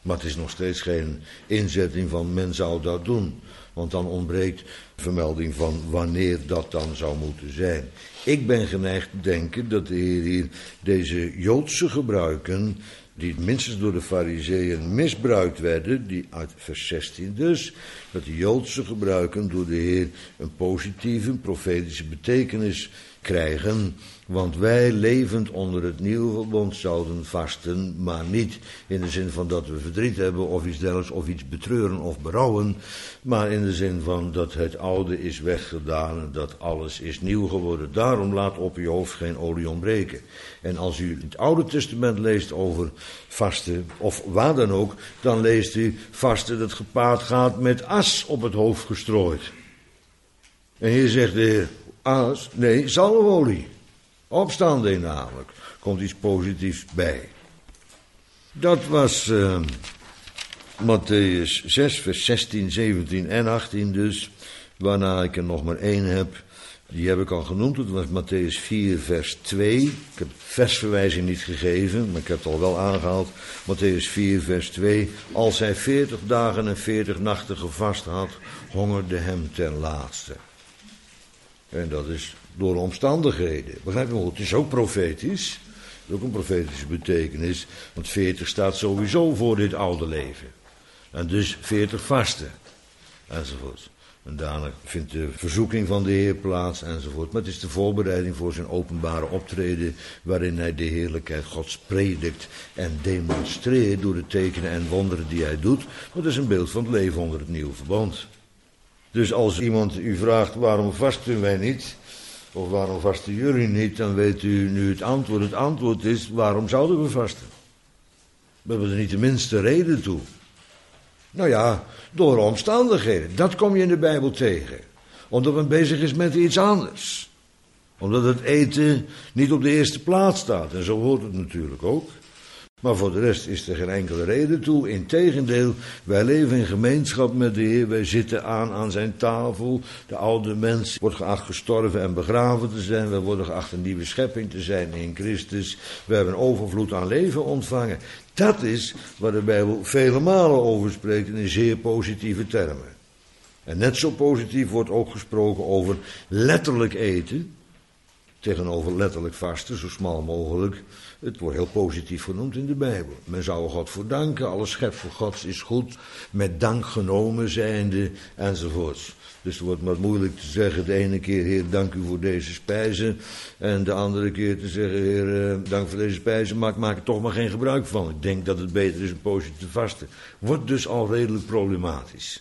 Maar het is nog steeds geen inzetting van men zou dat doen. Want dan ontbreekt vermelding van wanneer dat dan zou moeten zijn. Ik ben geneigd te denken dat de Heer hier deze Joodse gebruiken, die minstens door de Farizeeën misbruikt werden, die uit vers zestien dus, dat die Joodse gebruiken door de Heer een positieve, profetische betekenis krijgen. Want wij, levend onder het nieuwe verbond, zouden vasten, maar niet in de zin van dat we verdriet hebben of iets dergelijks, of iets betreuren of berouwen, maar in de zin van dat het oude is weggedaan en dat alles is nieuw geworden. Daarom laat op je hoofd geen olie ontbreken. En als u het Oude Testament leest over vasten, of waar dan ook, dan leest u vasten dat gepaard gaat met as op het hoofd gestrooid. En hier zegt de Heer, as? Nee, zalfolie. Opstanding namelijk. Komt iets positiefs bij. Dat was uh, Mattheüs zes, vers zestien, zeventien en achttien dus. Waarna ik er nog maar één heb. Die heb ik al genoemd. Dat was Mattheüs vier, vers twee. Ik heb versverwijzing niet gegeven, maar ik heb het al wel aangehaald. Mattheüs vier, vers twee. Als hij veertig dagen en veertig nachten gevast had, hongerde hem ten laatste. En dat is door omstandigheden. Begrijp je wel? Het is ook profetisch. Het is ook een profetische betekenis. Want veertig staat sowieso voor dit oude leven. En dus veertig vasten. Enzovoort. En daarna vindt de verzoeking van de Heer plaats. Enzovoort. Maar het is de voorbereiding voor zijn openbare optreden. Waarin hij de heerlijkheid Gods predikt en demonstreert door de tekenen en wonderen die hij doet. Maar dat is een beeld van het leven onder het nieuwe verbond. Dus als iemand u vraagt waarom vasten wij niet, of waarom vasten jullie niet, dan weet u nu het antwoord. Het antwoord is, waarom zouden we vasten? We hebben er niet de minste reden toe. Nou ja, door omstandigheden. Dat kom je in de Bijbel tegen. Omdat men bezig is met iets anders. Omdat het eten niet op de eerste plaats staat. En zo hoort het natuurlijk ook. Maar voor de rest is er geen enkele reden toe. Integendeel, wij leven in gemeenschap met de Heer. Wij zitten aan aan zijn tafel. De oude mens wordt geacht gestorven en begraven te zijn. Wij worden geacht een nieuwe schepping te zijn in Christus. We hebben een overvloed aan leven ontvangen. Dat is waar de Bijbel vele malen over spreekt in zeer positieve termen. En net zo positief wordt ook gesproken over letterlijk eten. Tegenover letterlijk vasten, zo smal mogelijk. Het wordt heel positief genoemd in de Bijbel. Men zou er God voor danken, alle schepsel Gods is goed, met dank genomen zijnde, enzovoorts. Dus het wordt wat moeilijk te zeggen, de ene keer, Heer, dank u voor deze spijzen, en de andere keer te zeggen, Heer, eh, dank voor deze spijzen, maar ik maak er toch maar geen gebruik van. Ik denk dat het beter is een poosje te vasten. Wordt dus al redelijk problematisch.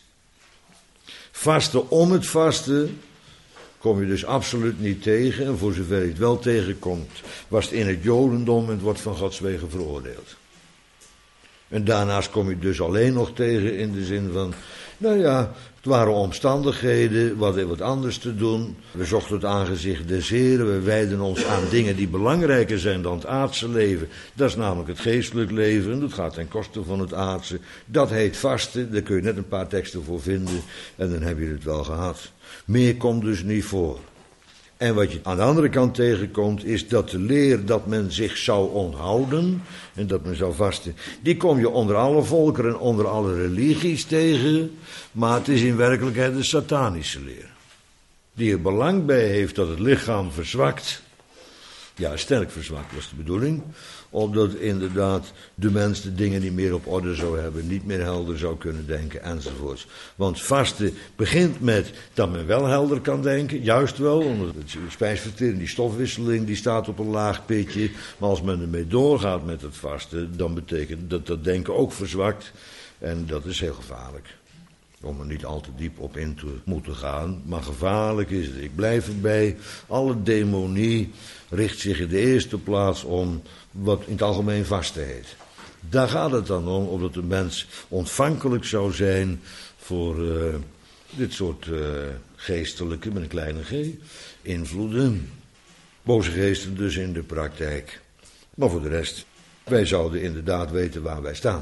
Vasten om het vasten kom je dus absoluut niet tegen. En voor zover je het wel tegenkomt, was het in het Jodendom en het wordt van Gods wegen veroordeeld. En daarnaast kom je dus alleen nog tegen in de zin van, nou ja, het waren omstandigheden, wat wat anders te doen. We zochten het aangezicht des Heren, we wijden ons aan dingen die belangrijker zijn dan het aardse leven. Dat is namelijk het geestelijk leven en dat gaat ten koste van het aardse. Dat heet vasten, daar kun je net een paar teksten voor vinden en dan heb je het wel gehad. Meer komt dus niet voor. En wat je aan de andere kant tegenkomt, is dat de leer dat men zich zou onthouden en dat men zou vasten, die kom je onder alle volkeren en onder alle religies tegen, maar het is in werkelijkheid de satanische leer. Die er belang bij heeft dat het lichaam verzwakt, ja, sterk verzwakt was de bedoeling, opdat inderdaad de mens de dingen niet meer op orde zou hebben, niet meer helder zou kunnen denken enzovoorts. Want vasten begint met dat men wel helder kan denken, juist wel, omdat de spijsvertering, die stofwisseling, die staat op een laag pitje. Maar als men ermee doorgaat met het vasten, dan betekent dat dat denken ook verzwakt. En dat is heel gevaarlijk. Om er niet al te diep op in te moeten gaan, maar gevaarlijk is het. Ik blijf erbij, alle demonie richt zich in de eerste plaats om wat in het algemeen vasten heet. Daar gaat het dan om, omdat de mens ontvankelijk zou zijn voor uh, dit soort uh, geestelijke, met een kleine g, invloeden. Boze geesten dus in de praktijk. Maar voor de rest, wij zouden inderdaad weten waar wij staan.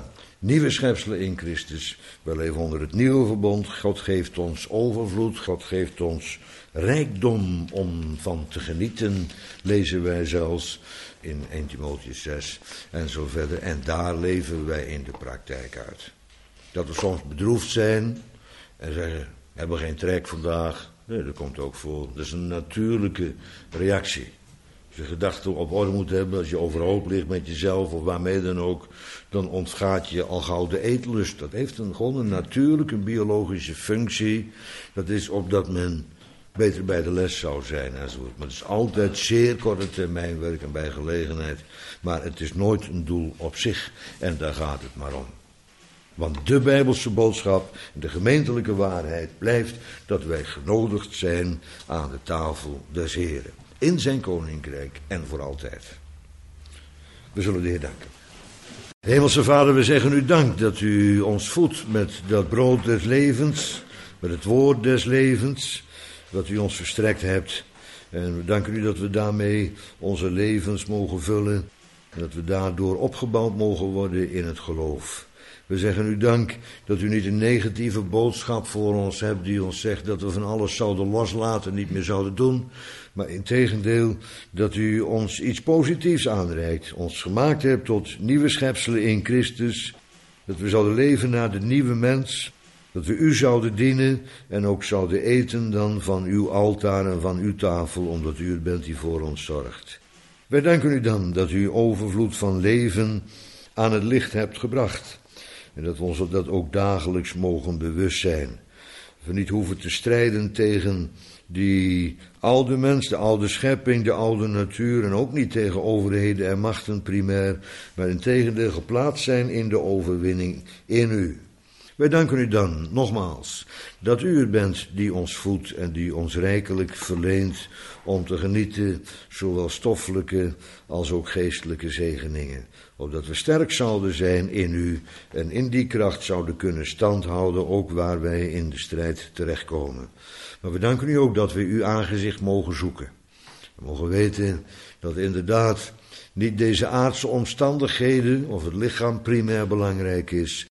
nieuwe schepselen in Christus. We leven onder het nieuwe verbond. God geeft ons overvloed. God geeft ons rijkdom om van te genieten, lezen wij zelfs in Eerste Timotheüs zes en zo verder. En daar leven wij in de praktijk uit. Dat we soms bedroefd zijn en zeggen, we hebben geen trek vandaag. Nee, dat komt ook voor. Dat is een natuurlijke reactie. Als je gedachten op orde moet hebben, als je overhoop ligt met jezelf of waarmee dan ook, dan ontgaat je al gauw de eetlust. Dat heeft een, gewoon een natuurlijke biologische functie. Dat is opdat men beter bij de les zou zijn enzovoort. Maar het is altijd zeer korte termijn werk en bij gelegenheid. Maar het is nooit een doel op zich. En daar gaat het maar om. Want de Bijbelse boodschap, de gemeentelijke waarheid blijft dat wij genodigd zijn aan de tafel des Heren. In zijn koninkrijk en voor altijd. We zullen de Heer danken. Hemelse Vader, we zeggen u dank dat u ons voedt met dat brood des levens, met het woord des levens, dat u ons verstrekt hebt. En we danken u dat we daarmee onze levens mogen vullen en dat we daardoor opgebouwd mogen worden in het geloof. We zeggen u dank dat u niet een negatieve boodschap voor ons hebt die ons zegt dat we van alles zouden loslaten, niet meer zouden doen. Maar integendeel dat u ons iets positiefs aanreikt. Ons gemaakt hebt tot nieuwe schepselen in Christus. Dat we zouden leven naar de nieuwe mens. Dat we u zouden dienen en ook zouden eten dan van uw altaar en van uw tafel, omdat u het bent die voor ons zorgt. Wij danken u dan dat u overvloed van leven aan het licht hebt gebracht. En dat we ons dat ook dagelijks mogen bewust zijn. Dat we niet hoeven te strijden tegen die oude mens, de oude schepping, de oude natuur. En ook niet tegen overheden en machten primair. Maar integendeel geplaatst zijn in de overwinning in u. Wij danken u dan nogmaals dat u het bent die ons voedt en die ons rijkelijk verleent om te genieten, zowel stoffelijke als ook geestelijke zegeningen. Opdat we sterk zouden zijn in u en in die kracht zouden kunnen standhouden, ook waar wij in de strijd terechtkomen. Maar we danken u ook dat we uw aangezicht mogen zoeken. We mogen weten dat inderdaad niet deze aardse omstandigheden of het lichaam primair belangrijk is,